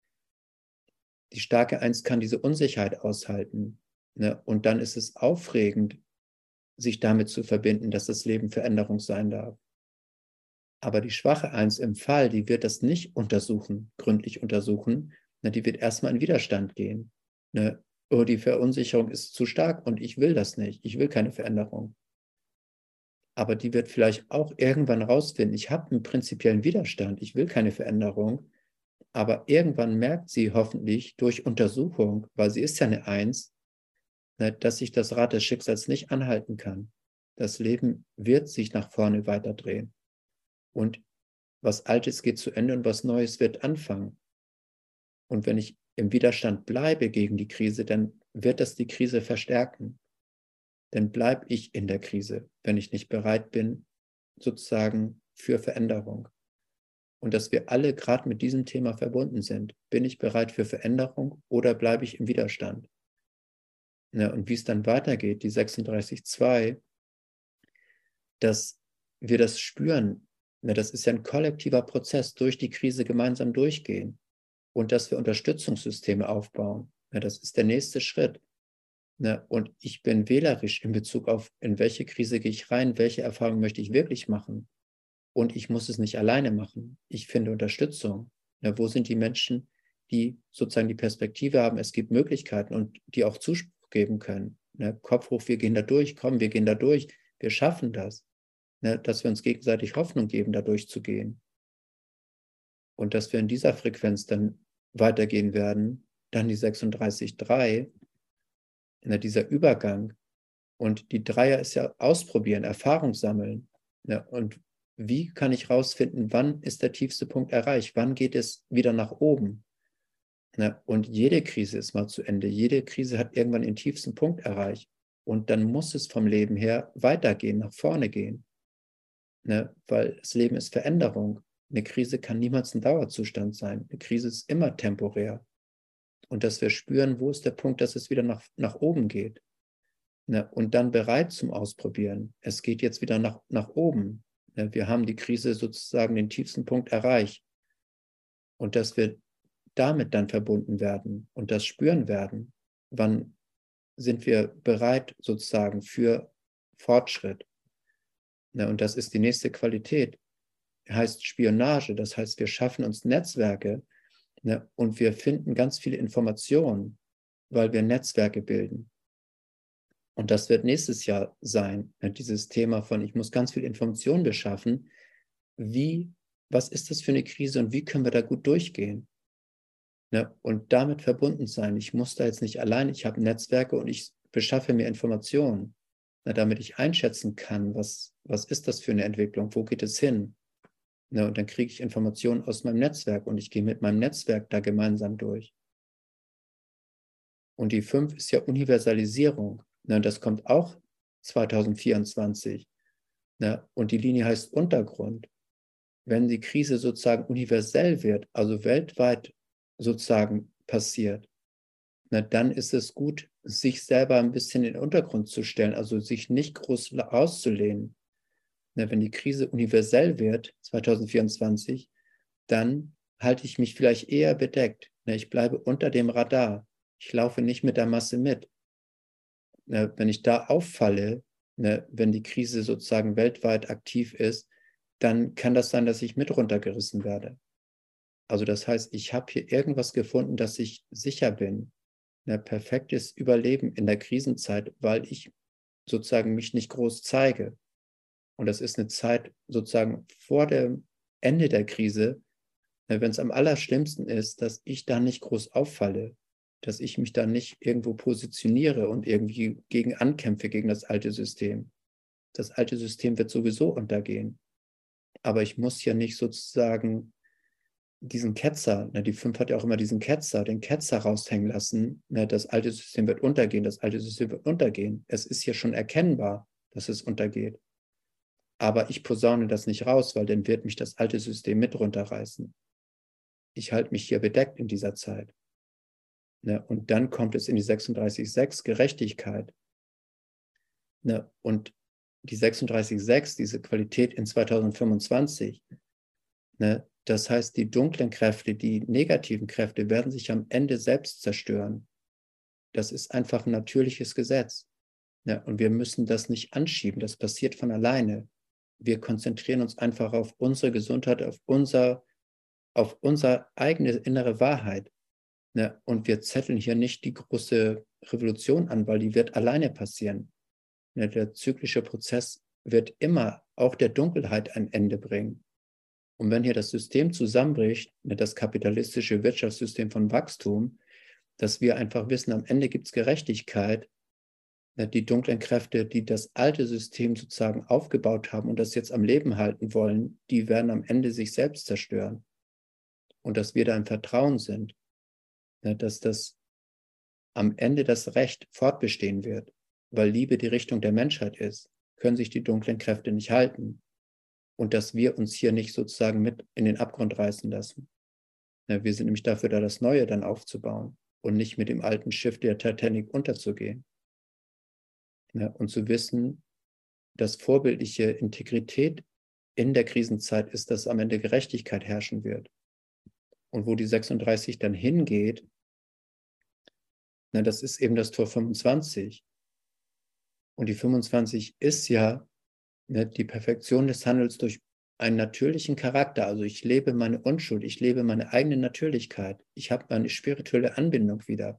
[SPEAKER 2] Die starke Eins kann diese Unsicherheit aushalten. Ne? Und dann ist es aufregend, sich damit zu verbinden, dass das Leben Veränderung sein darf. Aber die schwache Eins im Fall, die wird das nicht untersuchen, gründlich untersuchen. Ne? Die wird erstmal in Widerstand gehen. Ne? Oh, die Verunsicherung ist zu stark und ich will das nicht. Ich will keine Veränderung. Aber die wird vielleicht auch irgendwann rausfinden, ich habe einen prinzipiellen Widerstand, ich will keine Veränderung. Aber irgendwann merkt sie hoffentlich durch Untersuchung, weil sie ist ja eine Eins, dass sich das Rad des Schicksals nicht anhalten kann. Das Leben wird sich nach vorne weiterdrehen. Und was Altes geht zu Ende und was Neues wird anfangen. Und wenn ich im Widerstand bleibe gegen die Krise, dann wird das die Krise verstärken. Dann bleibe ich in der Krise, wenn ich nicht bereit bin, sozusagen für Veränderung. Und dass wir alle gerade mit diesem Thema verbunden sind. Bin ich bereit für Veränderung oder bleibe ich im Widerstand? Ja, und wie es dann weitergeht, die sechsunddreißig zwei, dass wir das spüren, ja, das ist ja ein kollektiver Prozess, durch die Krise gemeinsam durchgehen und dass wir Unterstützungssysteme aufbauen. Ja, das ist der nächste Schritt. Ne? Und ich bin wählerisch in Bezug auf, in welche Krise gehe ich rein, welche Erfahrung möchte ich wirklich machen. Und ich muss es nicht alleine machen. Ich finde Unterstützung. Ne? Wo sind die Menschen, die sozusagen die Perspektive haben, es gibt Möglichkeiten und die auch Zuspruch geben können. Ne? Kopf hoch, wir gehen da durch, komm, wir gehen da durch, wir schaffen das. Ne? Dass wir uns gegenseitig Hoffnung geben, da durchzugehen. Und dass wir in dieser Frequenz dann weitergehen werden, dann die sechsunddreißig drei, ne? Dieser Übergang. Und die Dreier ist ja ausprobieren, Erfahrung sammeln. Ne? Und wie kann ich rausfinden, wann ist der tiefste Punkt erreicht? Wann geht es wieder nach oben? Ne? Und jede Krise ist mal zu Ende. Jede Krise hat irgendwann den tiefsten Punkt erreicht. Und dann muss es vom Leben her weitergehen, nach vorne gehen. Ne? Weil das Leben ist Veränderung. Eine Krise kann niemals ein Dauerzustand sein. Eine Krise ist immer temporär. Und dass wir spüren, wo ist der Punkt, dass es wieder nach, nach oben geht. Ne? Und dann bereit zum Ausprobieren. Es geht jetzt wieder nach, nach oben. Ne? Wir haben die Krise sozusagen den tiefsten Punkt erreicht. Und dass wir damit dann verbunden werden und das spüren werden. Wann sind wir bereit sozusagen für Fortschritt? Ne? Und das ist die nächste Qualität. Heißt Spionage. Das heißt, wir schaffen uns Netzwerke, ne? Und wir finden ganz viele Informationen, weil wir Netzwerke bilden. Und das wird nächstes Jahr sein, dieses Thema von, ich muss ganz viel Information beschaffen. Wie, was ist das für eine Krise und wie können wir da gut durchgehen? Ne? Und damit verbunden sein. Ich muss da jetzt nicht allein, ich habe Netzwerke und ich beschaffe mir Informationen, ne, damit ich einschätzen kann, was, was ist das für eine Entwicklung, wo geht es hin? Ne? Und dann kriege ich Informationen aus meinem Netzwerk und ich gehe mit meinem Netzwerk da gemeinsam durch. Und die fünf ist ja Universalisierung. Ne, das kommt auch zweitausendvierundzwanzig. Ne, und die Linie heißt Untergrund. Wenn die Krise sozusagen universell wird, also weltweit sozusagen passiert, ne, dann ist es gut, sich selber ein bisschen in den Untergrund zu stellen, also sich nicht groß rauszulehnen. Ne, wenn die Krise universell wird, zweitausendvierundzwanzig, dann halte ich mich vielleicht eher bedeckt. Ne, ich bleibe unter dem Radar. Ich laufe nicht mit der Masse mit. Ne, wenn ich da auffalle, ne, wenn die Krise sozusagen weltweit aktiv ist, dann kann das sein, dass ich mit runtergerissen werde. Also das heißt, ich habe hier irgendwas gefunden, dass ich sicher bin. Ne, perfektes Überleben in der Krisenzeit, weil ich sozusagen mich nicht groß zeige. Und das ist eine Zeit sozusagen vor dem Ende der Krise, ne, wenn es am allerschlimmsten ist, dass ich da nicht groß auffalle, dass ich mich da nicht irgendwo positioniere und irgendwie gegen ankämpfe, gegen das alte System. Das alte System wird sowieso untergehen. Aber ich muss ja nicht sozusagen diesen Ketzer, ne, die fünf hat ja auch immer diesen Ketzer, den Ketzer raushängen lassen, ne, das alte System wird untergehen, das alte System wird untergehen. Es ist hier schon erkennbar, dass es untergeht. Aber ich posaune das nicht raus, weil dann wird mich das alte System mit runterreißen. Ich halte mich hier bedeckt in dieser Zeit. Ne, und dann kommt es in die sechsunddreißig sechs, Gerechtigkeit. Ne, und die sechsunddreißig sechs, diese Qualität in zweitausendfünfundzwanzig, ne, das heißt, die dunklen Kräfte, die negativen Kräfte werden sich am Ende selbst zerstören. Das ist einfach ein natürliches Gesetz. Ne, und wir müssen das nicht anschieben, das passiert von alleine. Wir konzentrieren uns einfach auf unsere Gesundheit, auf unser, auf unsere eigene innere Wahrheit. Ne? Und wir zetteln hier nicht die große Revolution an, weil die wird alleine passieren. Ne? Der zyklische Prozess wird immer auch der Dunkelheit ein Ende bringen. Und wenn hier das System zusammenbricht, ne, das kapitalistische Wirtschaftssystem von Wachstum, dass wir einfach wissen, am Ende gibt es Gerechtigkeit, ne, die dunklen Kräfte, die das alte System sozusagen aufgebaut haben und das jetzt am Leben halten wollen, die werden am Ende sich selbst zerstören. Und dass wir da im Vertrauen sind, dass das am Ende das Recht fortbestehen wird, weil Liebe die Richtung der Menschheit ist, können sich die dunklen Kräfte nicht halten und dass wir uns hier nicht sozusagen mit in den Abgrund reißen lassen. Wir sind nämlich dafür da, das Neue dann aufzubauen und nicht mit dem alten Schiff der Titanic unterzugehen. Und zu wissen, dass vorbildliche Integrität in der Krisenzeit ist, dass am Ende Gerechtigkeit herrschen wird. Und wo die sechsunddreißig dann hingeht, Na, das ist eben das Tor fünfundzwanzig. Und die fünfundzwanzig ist ja, ne, die Perfektion des Handels durch einen natürlichen Charakter. Also ich lebe meine Unschuld, ich lebe meine eigene Natürlichkeit. Ich habe meine spirituelle Anbindung wieder.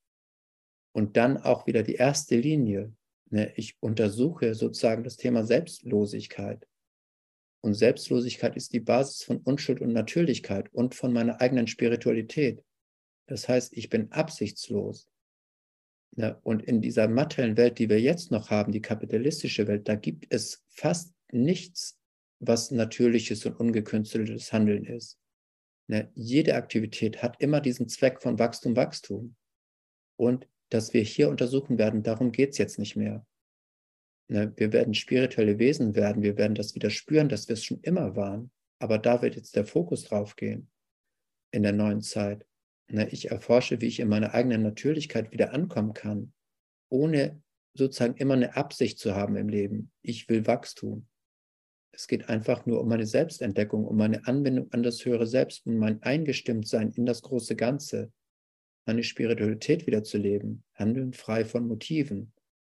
[SPEAKER 2] Und dann auch wieder die erste Linie. Ne, ich untersuche sozusagen das Thema Selbstlosigkeit. Und Selbstlosigkeit ist die Basis von Unschuld und Natürlichkeit und von meiner eigenen Spiritualität. Das heißt, ich bin absichtslos. Ja, und in dieser materiellen Welt, die wir jetzt noch haben, die kapitalistische Welt, da gibt es fast nichts, was natürliches und ungekünsteltes Handeln ist. Ja, jede Aktivität hat immer diesen Zweck von Wachstum, Wachstum. Und dass wir hier untersuchen werden, darum geht es jetzt nicht mehr. Ja, wir werden spirituelle Wesen werden, wir werden das wieder spüren, dass wir es schon immer waren. Aber da wird jetzt der Fokus drauf gehen, in der neuen Zeit. Ich erforsche, wie ich in meiner eigenen Natürlichkeit wieder ankommen kann, ohne sozusagen immer eine Absicht zu haben im Leben. Ich will Wachstum. Es geht einfach nur um meine Selbstentdeckung, um meine Anbindung an das höhere Selbst, um mein Eingestimmtsein in das große Ganze, meine Spiritualität wiederzuleben, handeln frei von Motiven.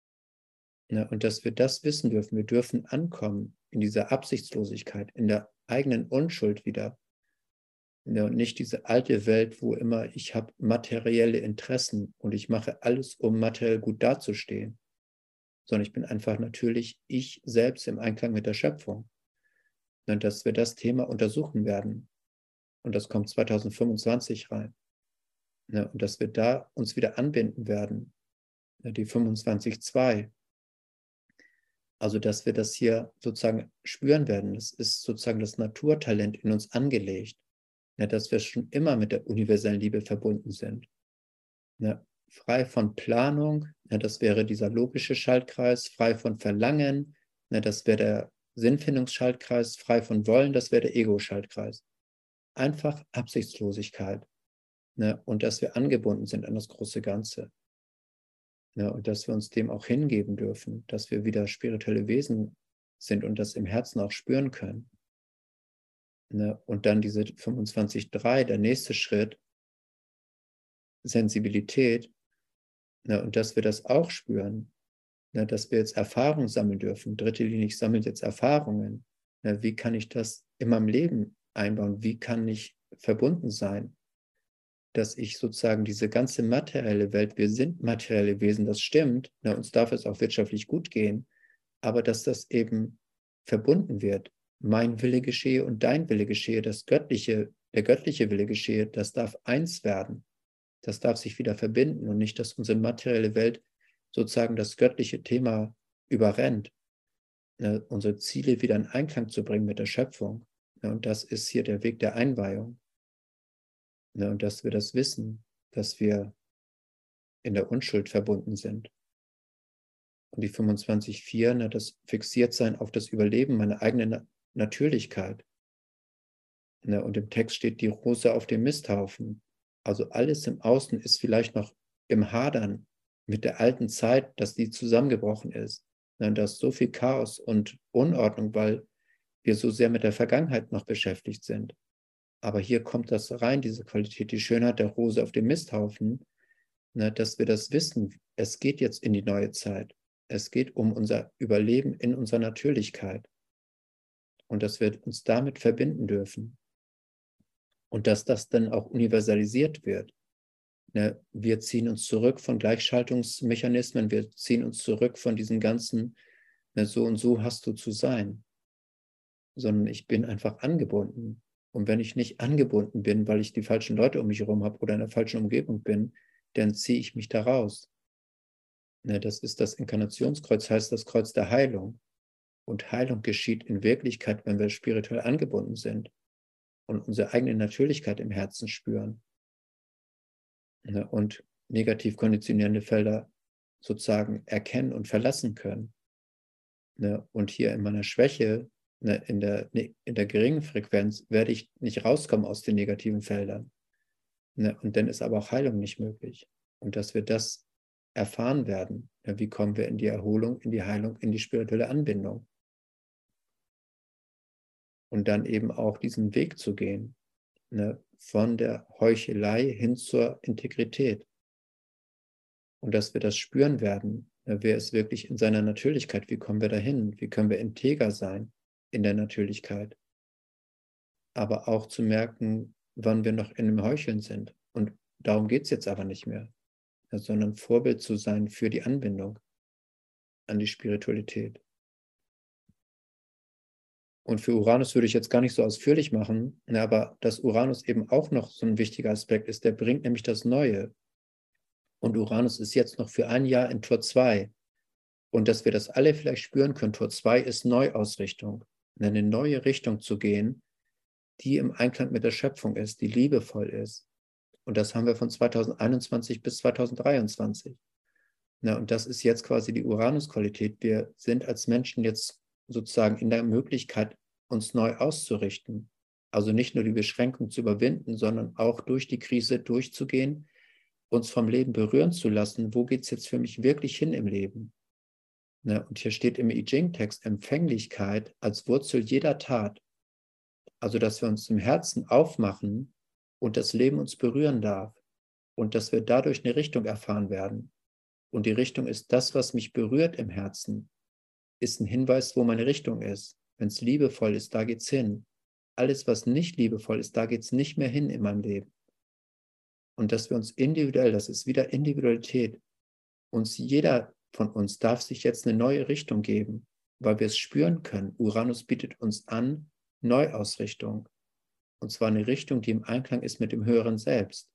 [SPEAKER 2] Und dass wir das wissen dürfen, wir dürfen ankommen in dieser Absichtslosigkeit, in der eigenen Unschuld wieder. Ja, und nicht diese alte Welt, wo immer ich habe materielle Interessen und ich mache alles, um materiell gut dazustehen, sondern ich bin einfach natürlich ich selbst im Einklang mit der Schöpfung. Und dass wir das Thema untersuchen werden. Und das kommt zweitausendfünfundzwanzig rein. Ja, und dass wir da uns wieder anbinden werden. Ja, die fünfundzwanzig Komma zwei. Also, dass wir das hier sozusagen spüren werden. Das ist sozusagen das Naturtalent in uns angelegt. Ja, dass wir schon immer mit der universellen Liebe verbunden sind. Ja, frei von Planung, ja, das wäre dieser logische Schaltkreis, frei von Verlangen, ja, das wäre der Sinnfindungsschaltkreis, frei von Wollen, das wäre der Ego-Schaltkreis. Einfach Absichtslosigkeit, ja, und dass wir angebunden sind an das große Ganze. Ja, und dass wir uns dem auch hingeben dürfen, dass wir wieder spirituelle Wesen sind und das im Herzen auch spüren können. Ne? Und dann diese fünfundzwanzig Komma drei, der nächste Schritt, Sensibilität, ne? Und dass wir das auch spüren, ne? Dass wir jetzt Erfahrungen sammeln dürfen. Dritte Linie, ich sammle jetzt Erfahrungen. Ne? Wie kann ich das in meinem Leben einbauen? Wie kann ich verbunden sein? Dass ich sozusagen diese ganze materielle Welt, wir sind materielle Wesen, das stimmt, ne? Uns darf es auch wirtschaftlich gut gehen, aber dass das eben verbunden wird. Mein Wille geschehe und dein Wille geschehe, das Göttliche, der göttliche Wille geschehe, das darf eins werden. Das darf sich wieder verbinden und nicht, dass unsere materielle Welt sozusagen das göttliche Thema überrennt. Ne, unsere Ziele wieder in Einklang zu bringen mit der Schöpfung. Ne, und das ist hier der Weg der Einweihung. Ne, und dass wir das wissen, dass wir in der Unschuld verbunden sind. Und die fünfundzwanzig Komma vier, ne, das Fixiertsein auf das Überleben, meine eigene Na- Natürlichkeit. Ne, und im Text steht die Rose auf dem Misthaufen. Also alles im Außen ist vielleicht noch im Hadern mit der alten Zeit, dass die zusammengebrochen ist. Ne, da ist so viel Chaos und Unordnung, weil wir so sehr mit der Vergangenheit noch beschäftigt sind. Aber hier kommt das rein, diese Qualität, die Schönheit der Rose auf dem Misthaufen, ne, dass wir das wissen. Es geht jetzt in die neue Zeit. Es geht um unser Überleben in unserer Natürlichkeit. Und dass wir uns damit verbinden dürfen. Und dass das dann auch universalisiert wird. Ne, wir ziehen uns zurück von Gleichschaltungsmechanismen, wir ziehen uns zurück von diesen ganzen, ne, so und so hast du zu sein. Sondern ich bin einfach angebunden. Und wenn ich nicht angebunden bin, weil ich die falschen Leute um mich herum habe oder in der falschen Umgebung bin, dann ziehe ich mich da raus. Ne, das ist das Inkarnationskreuz, heißt das Kreuz der Heilung. Und Heilung geschieht in Wirklichkeit, wenn wir spirituell angebunden sind und unsere eigene Natürlichkeit im Herzen spüren. Ne, und negativ konditionierende Felder sozusagen erkennen und verlassen können. Ne, und hier in meiner Schwäche, ne, in der, in der geringen Frequenz, werde ich nicht rauskommen aus den negativen Feldern. Ne, und dann ist aber auch Heilung nicht möglich. Und dass wir das erfahren werden, ne, wie kommen wir in die Erholung, in die Heilung, in die spirituelle Anbindung. Und dann eben auch diesen Weg zu gehen, ne, von der Heuchelei hin zur Integrität. und dass wir das spüren werden. Ne, wer ist wirklich in seiner Natürlichkeit? Wie kommen wir dahin? Wie können wir integer sein in der Natürlichkeit? Aber auch zu merken, wann wir noch in dem Heucheln sind. Und darum geht es jetzt aber nicht mehr, ja, sondern Vorbild zu sein für die Anbindung an die Spiritualität. Und für Uranus würde ich jetzt gar nicht so ausführlich machen, ne, aber dass Uranus eben auch noch so ein wichtiger Aspekt ist, der bringt nämlich das Neue. Und Uranus ist jetzt noch für ein Jahr in Tor zwei. Und dass wir das alle vielleicht spüren können, Tor zwei ist Neuausrichtung, in eine neue Richtung zu gehen, die im Einklang mit der Schöpfung ist, die liebevoll ist. Und das haben wir von zweitausendeinundzwanzig bis zweitausenddreiundzwanzig. Na, und das ist jetzt quasi die Uranus-Qualität. Wir sind als Menschen jetzt sozusagen in der Möglichkeit, uns neu auszurichten. Also nicht nur die Beschränkung zu überwinden, sondern auch durch die Krise durchzugehen, uns vom Leben berühren zu lassen. Wo geht es jetzt für mich wirklich hin im Leben? Na, und hier steht im I Ching-Text Empfänglichkeit als Wurzel jeder Tat. Also, dass wir uns im Herzen aufmachen und das Leben uns berühren darf und dass wir dadurch eine Richtung erfahren werden. Und die Richtung ist das, was mich berührt im Herzen, ist ein Hinweis, wo meine Richtung ist. Wenn es liebevoll ist, da geht's hin. Alles, was nicht liebevoll ist, da geht's nicht mehr hin in meinem Leben. Und dass wir uns individuell, das ist wieder Individualität, uns jeder von uns darf sich jetzt eine neue Richtung geben, weil wir es spüren können. Uranus bietet uns an, Neuausrichtung. Und zwar eine Richtung, die im Einklang ist mit dem höheren Selbst.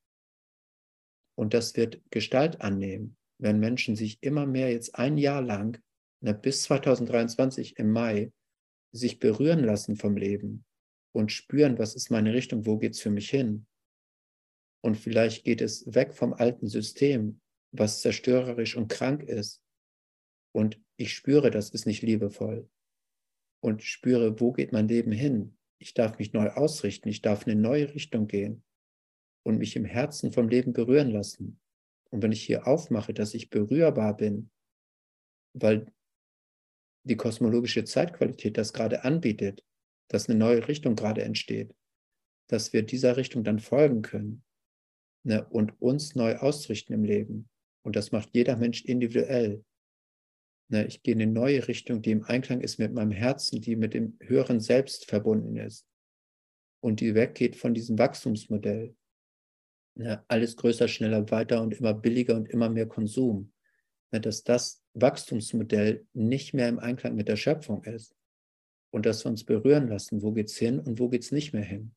[SPEAKER 2] Und das wird Gestalt annehmen, wenn Menschen sich immer mehr jetzt ein Jahr lang, na, bis zweitausenddreiundzwanzig im Mai, sich berühren lassen vom Leben und spüren, was ist meine Richtung, wo geht es für mich hin. Und vielleicht geht es weg vom alten System, was zerstörerisch und krank ist. Und ich spüre, das ist nicht liebevoll. Und spüre, wo geht mein Leben hin? Ich darf mich neu ausrichten, ich darf in eine neue Richtung gehen und mich im Herzen vom Leben berühren lassen. Und wenn ich hier aufmache, dass ich berührbar bin, weil die kosmologische Zeitqualität das gerade anbietet, dass eine neue Richtung gerade entsteht, dass wir dieser Richtung dann folgen können, ne, und uns neu ausrichten im Leben. Und das macht jeder Mensch individuell. Ne, ich gehe in eine neue Richtung, die im Einklang ist mit meinem Herzen, die mit dem höheren Selbst verbunden ist und die weggeht von diesem Wachstumsmodell. Ne, alles größer, schneller, weiter und immer billiger und immer mehr Konsum. Ne, dass das Wachstumsmodell nicht mehr im Einklang mit der Schöpfung ist und dass wir uns berühren lassen, wo geht es hin und wo geht es nicht mehr hin.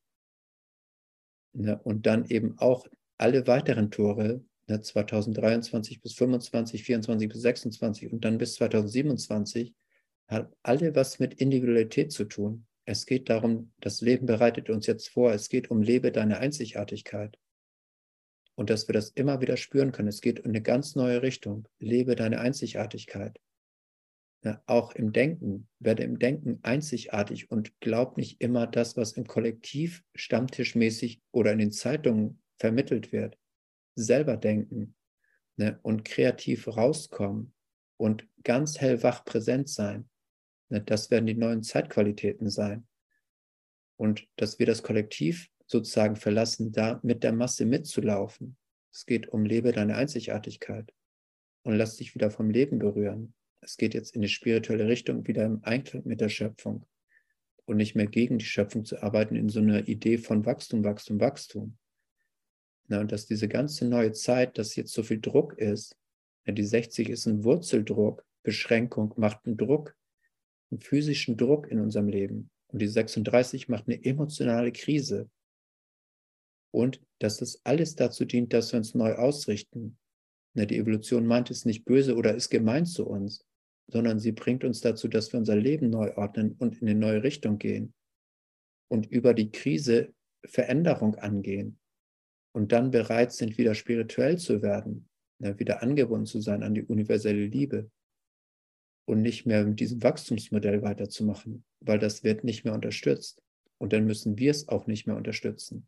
[SPEAKER 2] Ne, und dann eben auch alle weiteren Tore, ne, zweitausenddreiundzwanzig bis fünfundzwanzig, vierundzwanzig bis sechsundzwanzig und dann bis zweitausendsiebenundzwanzig, hat alle was mit Individualität zu tun. Es geht darum, das Leben bereitet uns jetzt vor, es geht um lebe deine Einzigartigkeit. Und dass wir das immer wieder spüren können. Es geht in eine ganz neue Richtung. Lebe deine Einzigartigkeit. Ja, auch im Denken, werde im Denken einzigartig und glaub nicht immer das, was im Kollektiv stammtischmäßig oder in den Zeitungen vermittelt wird. Selber denken, ne, und kreativ rauskommen und ganz hellwach präsent sein. Ne, das werden die neuen Zeitqualitäten sein. Und dass wir das Kollektiv sozusagen verlassen, da mit der Masse mitzulaufen. Es geht um lebe deine Einzigartigkeit und lass dich wieder vom Leben berühren. Es geht jetzt in die spirituelle Richtung, wieder im Einklang mit der Schöpfung und nicht mehr gegen die Schöpfung zu arbeiten in so einer Idee von Wachstum, Wachstum, Wachstum. Na, und dass diese ganze neue Zeit, dass jetzt so viel Druck ist, ja, die sechzig ist ein Wurzeldruck, Beschränkung macht einen Druck, einen physischen Druck in unserem Leben. Und die sechsunddreißig macht eine emotionale Krise. Und dass das alles dazu dient, dass wir uns neu ausrichten. Na, die Evolution meint es nicht böse oder ist gemein zu uns, sondern sie bringt uns dazu, dass wir unser Leben neu ordnen und in eine neue Richtung gehen und über die Krise Veränderung angehen und dann bereit sind, wieder spirituell zu werden, na, wieder angebunden zu sein an die universelle Liebe und nicht mehr mit diesem Wachstumsmodell weiterzumachen, weil das wird nicht mehr unterstützt und dann müssen wir es auch nicht mehr unterstützen.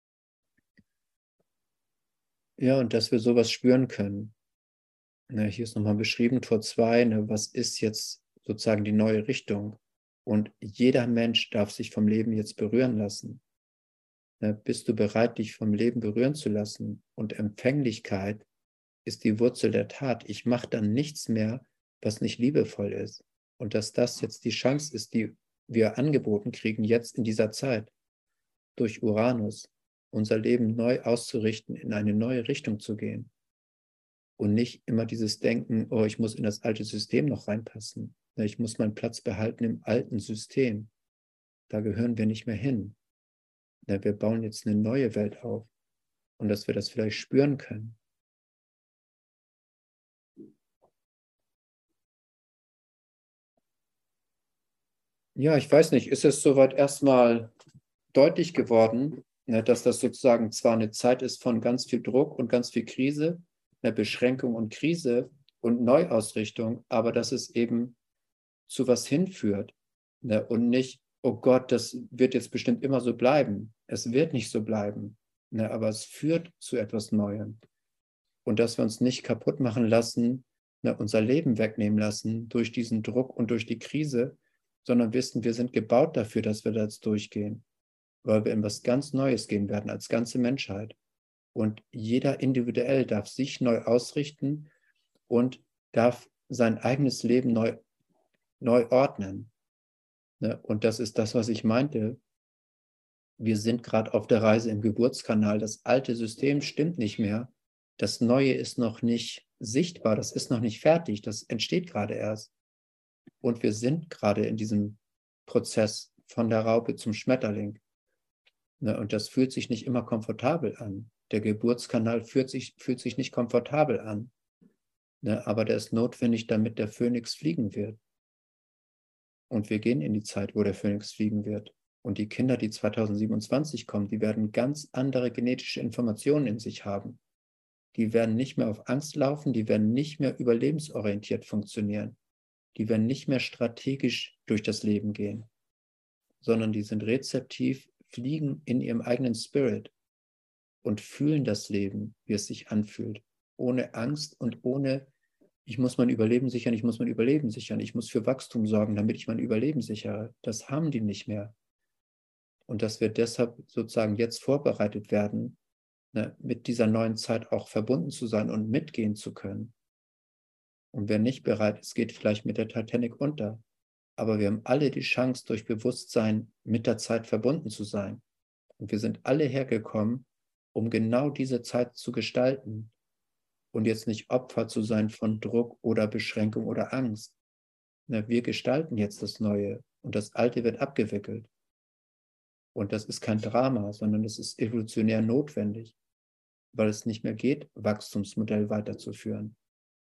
[SPEAKER 2] Ja, und dass wir sowas spüren können. Ne, hier ist nochmal beschrieben, Tor zwei, ne, was ist jetzt sozusagen die neue Richtung? Und jeder Mensch darf sich vom Leben jetzt berühren lassen. Ne, bist du bereit, dich vom Leben berühren zu lassen? Und Empfänglichkeit ist die Wurzel der Tat. Ich mache dann nichts mehr, was nicht liebevoll ist. Und dass das jetzt die Chance ist, die wir angeboten kriegen, jetzt in dieser Zeit, durch Uranus, unser Leben neu auszurichten, in eine neue Richtung zu gehen. Und nicht immer dieses Denken, oh, ich muss in das alte System noch reinpassen. Ich muss meinen Platz behalten im alten System. Da gehören wir nicht mehr hin. Wir bauen jetzt eine neue Welt auf. Und dass wir das vielleicht spüren können. Ja, ich weiß nicht, ist es soweit erstmal deutlich geworden, ne, dass das sozusagen zwar eine Zeit ist von ganz viel Druck und ganz viel Krise, eine Beschränkung und Krise und Neuausrichtung, aber dass es eben zu was hinführt, ne, und nicht, oh Gott, das wird jetzt bestimmt immer so bleiben. Es wird nicht so bleiben, ne, aber es führt zu etwas Neuem. Und dass wir uns nicht kaputt machen lassen, ne, unser Leben wegnehmen lassen durch diesen Druck und durch die Krise, sondern wissen, wir sind gebaut dafür, dass wir da jetzt durchgehen, weil wir in was ganz Neues gehen werden als ganze Menschheit. Und jeder individuell darf sich neu ausrichten und darf sein eigenes Leben neu, neu ordnen. Ne? Und das ist das, was ich meinte. Wir sind gerade auf der Reise im Geburtskanal. Das alte System stimmt nicht mehr. Das Neue ist noch nicht sichtbar, das ist noch nicht fertig, das entsteht gerade erst. Und wir sind gerade in diesem Prozess von der Raupe zum Schmetterling. Ne, und das fühlt sich nicht immer komfortabel an. Der Geburtskanal fühlt sich, fühlt sich nicht komfortabel an. Ne, aber der ist notwendig, damit der Phönix fliegen wird. Und wir gehen in die Zeit, wo der Phönix fliegen wird. Und die Kinder, die zweitausendsiebenundzwanzig kommen, die werden ganz andere genetische Informationen in sich haben. Die werden nicht mehr auf Angst laufen, die werden nicht mehr überlebensorientiert funktionieren. Die werden nicht mehr strategisch durch das Leben gehen, sondern die sind rezeptiv, fliegen in ihrem eigenen Spirit und fühlen das Leben, wie es sich anfühlt, ohne Angst und ohne, ich muss mein Überleben sichern, ich muss mein Überleben sichern, ich muss für Wachstum sorgen, damit ich mein Überleben sichere. Das haben die nicht mehr. Und dass wir deshalb sozusagen jetzt vorbereitet werden, ne, mit dieser neuen Zeit auch verbunden zu sein und mitgehen zu können. Und wer nicht bereit ist, geht vielleicht mit der Titanic unter. Aber wir haben alle die Chance, durch Bewusstsein mit der Zeit verbunden zu sein. Und wir sind alle hergekommen, um genau diese Zeit zu gestalten und jetzt nicht Opfer zu sein von Druck oder Beschränkung oder Angst. Wir gestalten jetzt das Neue und das Alte wird abgewickelt. Und das ist kein Drama, sondern es ist evolutionär notwendig, weil es nicht mehr geht, Wachstumsmodell weiterzuführen.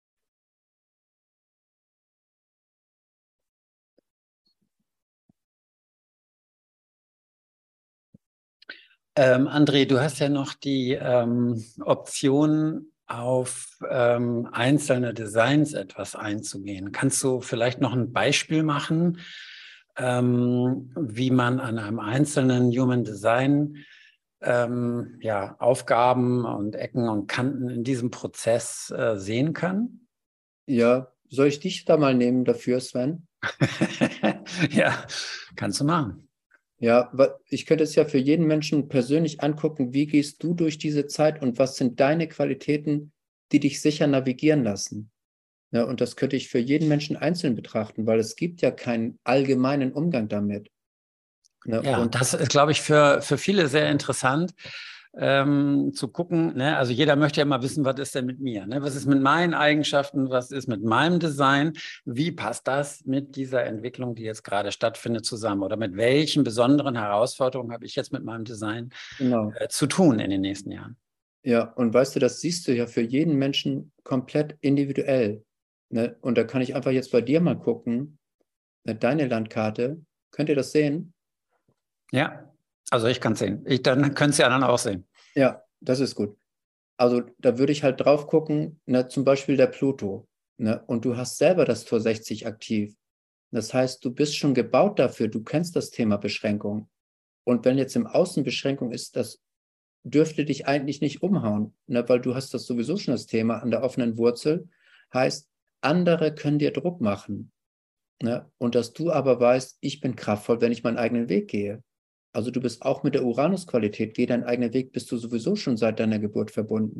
[SPEAKER 1] Ähm, André, du hast ja noch die ähm, Option, auf ähm, einzelne Designs etwas einzugehen. Kannst du vielleicht noch ein Beispiel machen, ähm, wie man an einem einzelnen Human Design ähm, ja, Aufgaben und Ecken und Kanten in diesem Prozess äh, sehen kann?
[SPEAKER 2] Ja, soll ich dich da mal nehmen dafür, Sven?
[SPEAKER 1] Ja, kannst du machen.
[SPEAKER 2] Ja, ich könnte es ja für jeden Menschen persönlich angucken, wie gehst du durch diese Zeit und was sind deine Qualitäten, die dich sicher navigieren lassen. Ja, und das könnte ich für jeden Menschen einzeln betrachten, weil es gibt ja keinen allgemeinen Umgang damit. Ja,
[SPEAKER 1] ja,
[SPEAKER 2] und
[SPEAKER 1] das ist, glaube ich, für, für viele sehr interessant. Ähm, zu gucken, ne? Also jeder möchte ja immer wissen, was ist denn mit mir? Ne? Was ist mit meinen Eigenschaften? Was ist mit meinem Design? Wie passt das mit dieser Entwicklung, die jetzt gerade stattfindet, zusammen? Oder mit welchen besonderen Herausforderungen habe ich jetzt mit meinem Design
[SPEAKER 2] genau.
[SPEAKER 1] äh, zu tun in den nächsten Jahren?
[SPEAKER 2] Ja, und weißt du, das siehst du ja für jeden Menschen komplett individuell. Ne? Und da kann ich einfach jetzt bei dir mal gucken, ne, deine Landkarte. Könnt ihr das sehen?
[SPEAKER 1] Ja, also ich kann es sehen. Ich, dann können es die anderen auch sehen.
[SPEAKER 2] Ja, das ist gut. Also da würde ich halt drauf gucken, ne, zum Beispiel der Pluto. Ne, und du hast selber das Tor sechzig aktiv. Das heißt, du bist schon gebaut dafür, du kennst das Thema Beschränkung. Und wenn jetzt im Außen Beschränkung ist, das dürfte dich eigentlich nicht umhauen, ne, weil du hast das sowieso schon das Thema an der offenen Wurzel. Heißt, andere können dir Druck machen. Ne, und dass du aber weißt, ich bin kraftvoll, wenn ich meinen eigenen Weg gehe. Also du bist auch mit der Uranus-Qualität, geh deinen eigenen Weg, bist du sowieso schon seit deiner Geburt verbunden.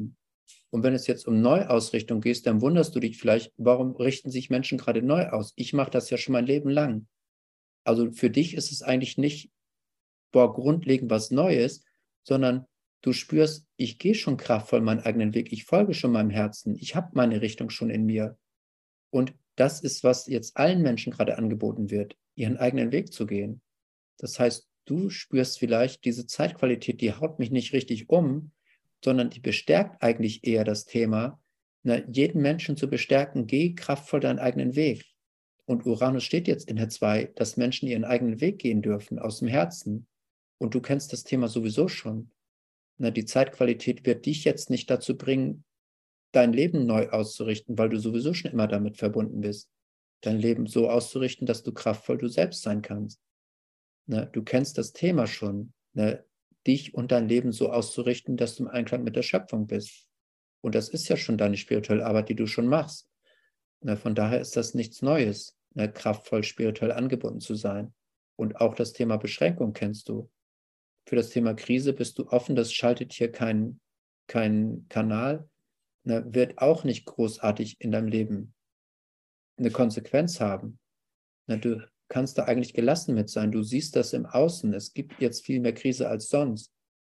[SPEAKER 2] Und wenn es jetzt um Neuausrichtung geht, dann wunderst du dich vielleicht, warum richten sich Menschen gerade neu aus? Ich mache das ja schon mein Leben lang. Also für dich ist es eigentlich nicht, boah, grundlegend was Neues, sondern du spürst, ich gehe schon kraftvoll meinen eigenen Weg, ich folge schon meinem Herzen, ich habe meine Richtung schon in mir. Und das ist, was jetzt allen Menschen gerade angeboten wird, ihren eigenen Weg zu gehen. Das heißt, du spürst vielleicht, diese Zeitqualität, die haut mich nicht richtig um, sondern die bestärkt eigentlich eher das Thema, na, jeden Menschen zu bestärken, geh kraftvoll deinen eigenen Weg. Und Uranus steht jetzt in der zwei, dass Menschen ihren eigenen Weg gehen dürfen, aus dem Herzen. Und du kennst das Thema sowieso schon. Na, die Zeitqualität wird dich jetzt nicht dazu bringen, dein Leben neu auszurichten, weil du sowieso schon immer damit verbunden bist. Dein Leben so auszurichten, dass du kraftvoll du selbst sein kannst. Na, du kennst das Thema schon, ne, dich und dein Leben so auszurichten, dass du im Einklang mit der Schöpfung bist. Und das ist ja schon deine spirituelle Arbeit, die du schon machst. Na, von daher ist das nichts Neues, ne, kraftvoll spirituell angebunden zu sein. Und auch das Thema Beschränkung kennst du. Für das Thema Krise bist du offen, das schaltet hier kein, kein Kanal, ne, wird auch nicht großartig in deinem Leben eine Konsequenz haben. Ne, du kannst da eigentlich gelassen mit sein. Du siehst das im Außen. Es gibt jetzt viel mehr Krise als sonst.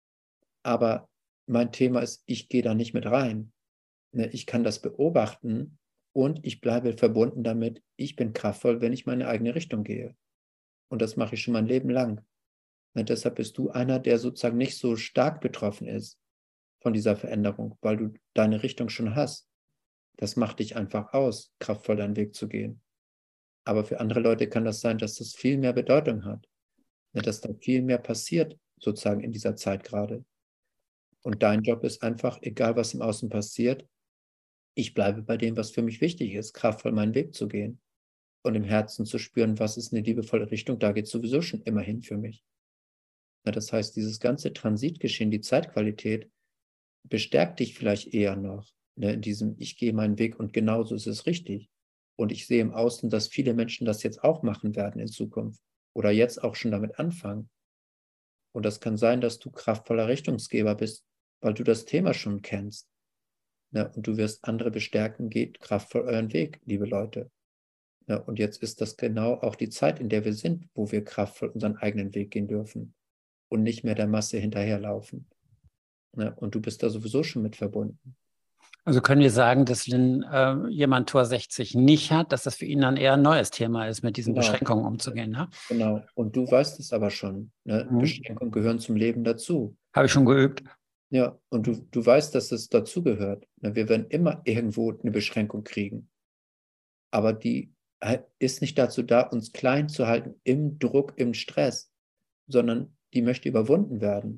[SPEAKER 2] Aber mein Thema ist, ich gehe da nicht mit rein. Ne, ich kann das beobachten und ich bleibe verbunden damit, ich bin kraftvoll, wenn ich meine eigene Richtung gehe. Und das mache ich schon mein Leben lang. Ne, deshalb bist du einer, der sozusagen nicht so stark betroffen ist von dieser Veränderung, weil du deine Richtung schon hast. Das macht dich einfach aus, kraftvoll deinen Weg zu gehen. Aber für andere Leute kann das sein, dass das viel mehr Bedeutung hat. Ne, dass da viel mehr passiert, sozusagen in dieser Zeit gerade. Und dein Job ist einfach, egal was im Außen passiert, ich bleibe bei dem, was für mich wichtig ist, kraftvoll meinen Weg zu gehen und im Herzen zu spüren, was ist eine liebevolle Richtung, da geht es sowieso schon immer hin für mich. Na, das heißt, dieses ganze Transitgeschehen, die Zeitqualität, bestärkt dich vielleicht eher noch, ne, in diesem, ich gehe meinen Weg und genauso ist es richtig. Und ich sehe im Außen, dass viele Menschen das jetzt auch machen werden in Zukunft oder jetzt auch schon damit anfangen. Und das kann sein, dass du kraftvoller Richtungsgeber bist, weil du das Thema schon kennst. Ja, und du wirst andere bestärken, geht kraftvoll euren Weg, liebe Leute. Ja, und jetzt ist das genau auch die Zeit, in der wir sind, wo wir kraftvoll unseren eigenen Weg gehen dürfen und nicht mehr der Masse hinterherlaufen. Ja, und du bist da sowieso schon mit verbunden.
[SPEAKER 1] Also können wir sagen, dass wenn äh, jemand Tor sechzig nicht hat, dass das für ihn dann eher ein neues Thema ist, mit diesen
[SPEAKER 2] Genau.
[SPEAKER 1] Beschränkungen umzugehen. Ne?
[SPEAKER 2] Genau. Und du weißt es aber schon. Ne?
[SPEAKER 1] Mhm.
[SPEAKER 2] Beschränkungen gehören zum Leben dazu.
[SPEAKER 1] Habe ich schon geübt.
[SPEAKER 2] Ja, und du, du weißt, dass es dazugehört. Wir werden immer irgendwo eine Beschränkung kriegen. Aber die ist nicht dazu da, uns klein zu halten im Druck, im Stress, sondern die möchte überwunden werden.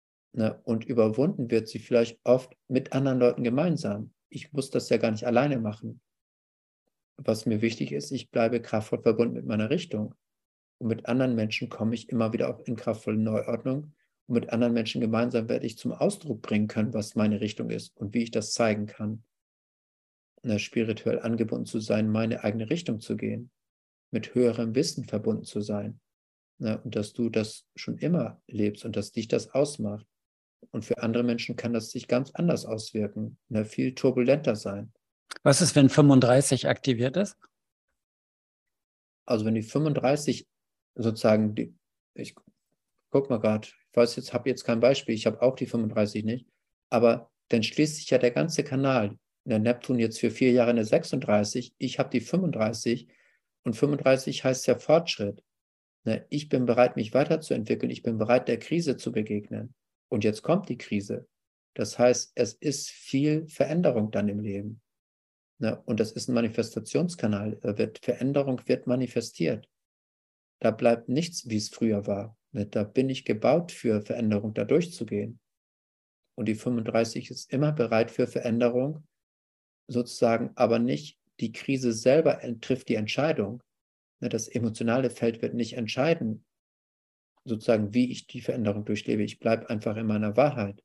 [SPEAKER 2] Und überwunden wird sie vielleicht oft mit anderen Leuten gemeinsam. Ich muss das ja gar nicht alleine machen. Was mir wichtig ist, ich bleibe kraftvoll verbunden mit meiner Richtung. Und mit anderen Menschen komme ich immer wieder auch in kraftvolle Neuordnung. Und mit anderen Menschen gemeinsam werde ich zum Ausdruck bringen können, was meine Richtung ist und wie ich das zeigen kann. Na, spirituell angebunden zu sein, meine eigene Richtung zu gehen, mit höherem Wissen verbunden zu sein. Na, und dass du das schon immer lebst und dass dich das ausmacht. Und für andere Menschen kann das sich ganz anders auswirken, na, viel turbulenter sein.
[SPEAKER 1] Was ist, wenn fünfunddreißig aktiviert ist?
[SPEAKER 2] Also wenn die fünfunddreißig sozusagen, die, ich guck mal gerade, ich weiß jetzt, habe jetzt kein Beispiel, ich habe auch die fünfunddreißig nicht, aber dann schließt sich ja der ganze Kanal. Der Neptun jetzt für vier Jahre eine sechsunddreißig, ich habe die fünfunddreißig und fünfunddreißig heißt ja Fortschritt. Ich bin bereit, mich weiterzuentwickeln, ich bin bereit, der Krise zu begegnen. Und jetzt kommt die Krise. Das heißt, es ist viel Veränderung dann im Leben. Und das ist ein Manifestationskanal. Wird, Veränderung wird manifestiert. Da bleibt nichts, wie es früher war. Da bin ich gebaut für Veränderung, da durchzugehen. Und die fünfunddreißig ist immer bereit für Veränderung, sozusagen, aber nicht die Krise selber trifft die Entscheidung. Das emotionale Feld wird nicht entscheiden, sozusagen, wie ich die Veränderung durchlebe. Ich bleibe einfach in meiner Wahrheit.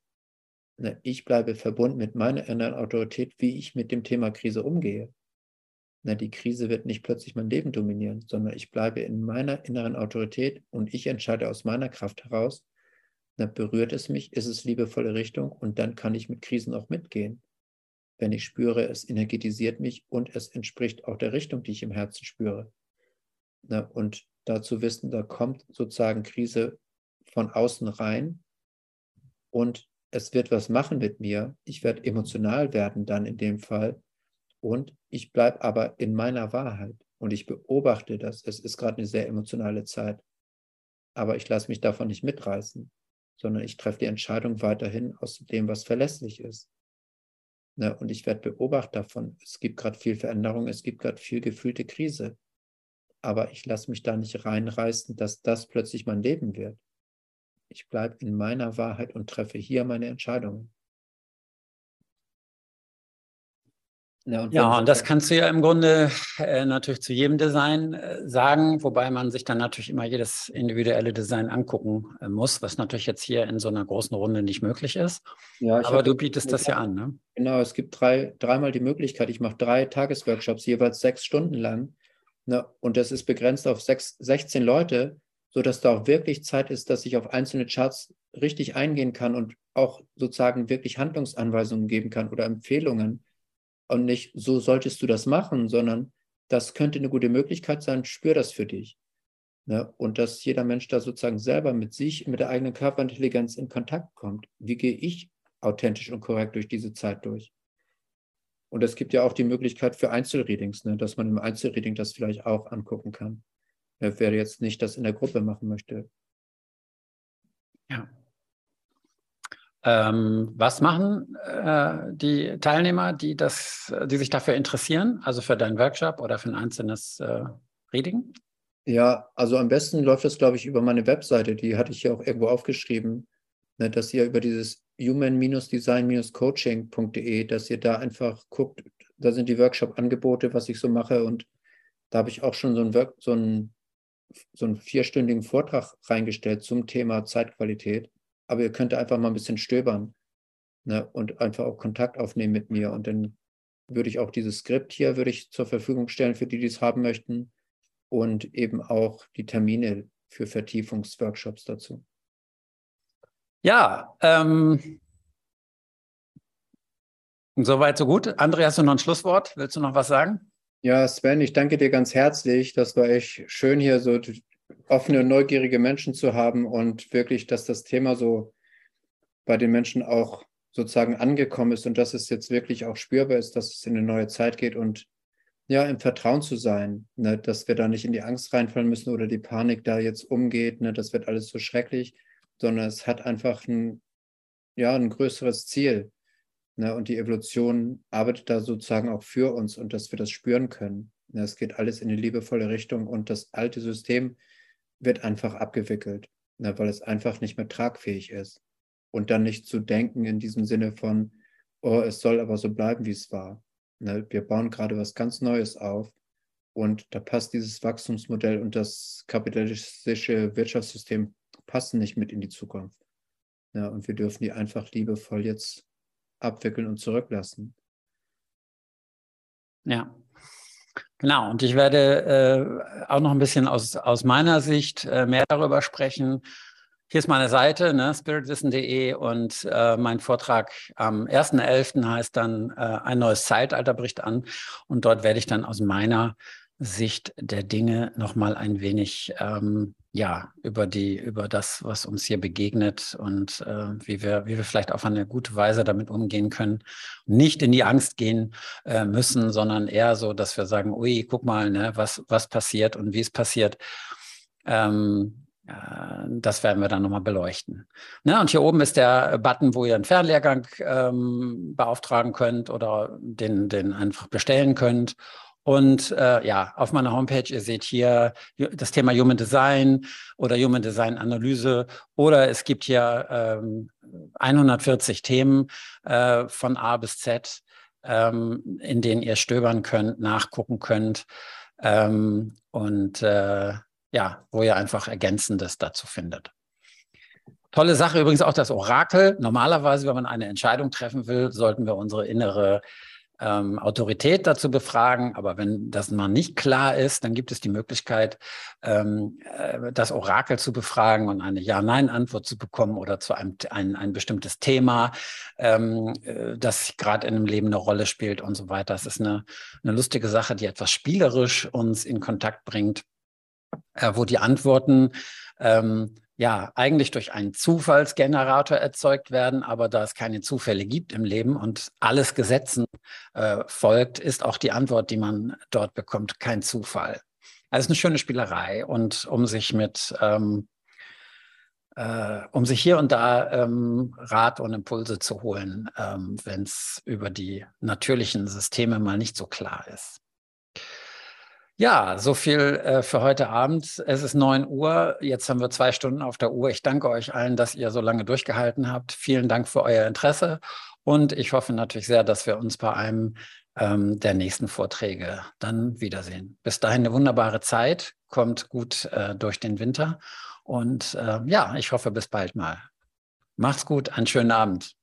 [SPEAKER 2] Ich bleibe verbunden mit meiner inneren Autorität, wie ich mit dem Thema Krise umgehe. Die Krise wird nicht plötzlich mein Leben dominieren, sondern ich bleibe in meiner inneren Autorität und ich entscheide aus meiner Kraft heraus, berührt es mich, ist es liebevolle Richtung und dann kann ich mit Krisen auch mitgehen. wenn ich spüre, es energetisiert mich und es entspricht auch der Richtung, die ich im Herzen spüre. Na, und dazu wissen, da kommt sozusagen Krise von außen rein und es wird was machen mit mir. Ich werde emotional werden dann in dem Fall und ich bleibe aber in meiner Wahrheit und ich beobachte das. Es ist gerade eine sehr emotionale Zeit, aber ich lasse mich davon nicht mitreißen, sondern ich treffe die Entscheidung weiterhin aus dem, was verlässlich ist. Na, und ich werde Beobachter davon. Es gibt gerade viel Veränderung, es gibt gerade viel gefühlte Krise. Aber ich lasse mich da nicht reinreißen, dass das plötzlich mein Leben wird. Ich bleibe in meiner Wahrheit und treffe hier meine Entscheidungen.
[SPEAKER 1] Ja, und, ja, und das kannst du ja im Grunde äh, natürlich zu jedem Design äh, sagen, wobei man sich dann natürlich immer jedes individuelle Design angucken äh, muss, was natürlich jetzt hier in so einer großen Runde nicht möglich ist.
[SPEAKER 2] Ja, ich
[SPEAKER 1] Aber du bietest das ja an, ne?
[SPEAKER 2] Genau, es gibt drei, dreimal die Möglichkeit. Ich mache drei Tagesworkshops, jeweils sechs Stunden lang. Ne? Und das ist begrenzt auf sechs, sechzehn Leute, sodass da auch wirklich Zeit ist, dass ich auf einzelne Charts richtig eingehen kann und auch sozusagen wirklich Handlungsanweisungen geben kann oder Empfehlungen. Und nicht, so solltest du das machen, sondern das könnte eine gute Möglichkeit sein, spür das für dich. Ne? Und dass jeder Mensch da sozusagen selber mit sich, mit der eigenen Körperintelligenz in Kontakt kommt. Wie gehe ich authentisch und korrekt durch diese Zeit durch? Und es gibt ja auch die Möglichkeit für Einzelreadings, ne? Dass man im Einzelreading das vielleicht auch angucken kann. Wer jetzt nicht das in der Gruppe machen möchte.
[SPEAKER 1] Ja. Ähm, was machen äh, die Teilnehmer, die, das, die sich dafür interessieren, also für deinen Workshop oder für ein einzelnes äh, Reading?
[SPEAKER 2] Ja, also am besten läuft das, glaube ich, über meine Webseite. Die hatte ich ja auch irgendwo aufgeschrieben, ne, dass ihr über dieses human design coaching punkt de, dass ihr da einfach guckt, da sind die Workshop-Angebote, was ich so mache. Und da habe ich auch schon so einen, Work, so einen, so einen vierstündigen Vortrag reingestellt zum Thema Zeitqualität. Aber ihr könnt einfach mal ein bisschen stöbern, ne, und einfach auch Kontakt aufnehmen mit mir. Und dann würde ich auch dieses Skript hier würde ich zur Verfügung stellen für die, die es haben möchten. Und eben auch die Termine für Vertiefungsworkshops dazu.
[SPEAKER 1] Ja, ähm, soweit so gut. André, hast du noch ein Schlusswort? Willst du noch was sagen?
[SPEAKER 2] Ja, Sven, ich danke dir ganz herzlich. Das war echt schön, hier so offene, neugierige Menschen zu haben und wirklich, dass das Thema so bei den Menschen auch sozusagen angekommen ist und dass es jetzt wirklich auch spürbar ist, dass es in eine neue Zeit geht und ja, im Vertrauen zu sein, ne, dass wir da nicht in die Angst reinfallen müssen oder die Panik da jetzt umgeht, ne, das wird alles so schrecklich, sondern es hat einfach ein, ja, ein größeres Ziel. Ne, und die Evolution arbeitet da sozusagen auch für uns und dass wir das spüren können. Ne, es geht alles in eine liebevolle Richtung und das alte System wird einfach abgewickelt, ne, weil es einfach nicht mehr tragfähig ist. Und dann nicht zu denken in diesem Sinne von, oh, es soll aber so bleiben, wie es war. Ne, wir bauen gerade was ganz Neues auf und da passt dieses Wachstumsmodell und das kapitalistische Wirtschaftssystem passen nicht mit in die Zukunft. Ja, und wir dürfen die einfach liebevoll jetzt abwickeln und zurücklassen.
[SPEAKER 1] Ja, genau. Und ich werde äh, auch noch ein bisschen aus, aus meiner Sicht äh, mehr darüber sprechen. Hier ist meine Seite, ne, spiritwissen punkt de, und äh, mein Vortrag am ersten elften heißt dann äh, ein neues Zeitalter bricht an, und dort werde ich dann aus meiner Sicht der Dinge nochmal ein wenig ähm, ja, über die, über das, was uns hier begegnet und äh, wie wir, wie wir vielleicht auf eine gute Weise damit umgehen können, nicht in die Angst gehen äh, müssen, sondern eher so, dass wir sagen, ui, guck mal, ne, was, was passiert und wie es passiert. Ähm, Das werden wir dann nochmal beleuchten. Ne? Und hier oben ist der Button, wo ihr einen Fernlehrgang ähm, beauftragen könnt oder den, den einfach bestellen könnt. Und äh, ja, auf meiner Homepage, ihr seht hier das Thema Human Design oder Human Design Analyse, oder es gibt hier ähm, hundertvierzig Themen äh, von A bis Z, ähm, in denen ihr stöbern könnt, nachgucken könnt ähm, und äh, ja, wo ihr einfach Ergänzendes dazu findet. Tolle Sache übrigens auch das Orakel. Normalerweise, wenn man eine Entscheidung treffen will, sollten wir unsere innere ähm, Autorität dazu befragen. Aber wenn das mal nicht klar ist, dann gibt es die Möglichkeit, ähm, äh, das Orakel zu befragen und eine Ja-Nein-Antwort zu bekommen oder zu einem ein, ein bestimmtes Thema, ähm, äh, das gerade in einem Leben eine Rolle spielt und so weiter. Das ist eine, eine lustige Sache, die etwas spielerisch uns in Kontakt bringt, äh, wo die Antworten ähm, ja eigentlich durch einen Zufallsgenerator erzeugt werden, aber da es keine Zufälle gibt im Leben und alles Gesetzen äh, folgt, ist auch die Antwort, die man dort bekommt, kein Zufall. Also es ist eine schöne Spielerei und um sich mit ähm, äh, um sich hier und da ähm, Rat und Impulse zu holen, ähm, wenn es über die natürlichen Systeme mal nicht so klar ist. Ja, so viel äh, für heute Abend. Es ist neun Uhr. Jetzt haben wir zwei Stunden auf der Uhr. Ich danke euch allen, dass ihr so lange durchgehalten habt. Vielen Dank für euer Interesse. Und ich hoffe natürlich sehr, dass wir uns bei einem ähm, der nächsten Vorträge dann wiedersehen. Bis dahin eine wunderbare Zeit. Kommt gut äh, durch den Winter. Und äh, ja, ich hoffe, bis bald mal. Macht's gut. Einen schönen Abend.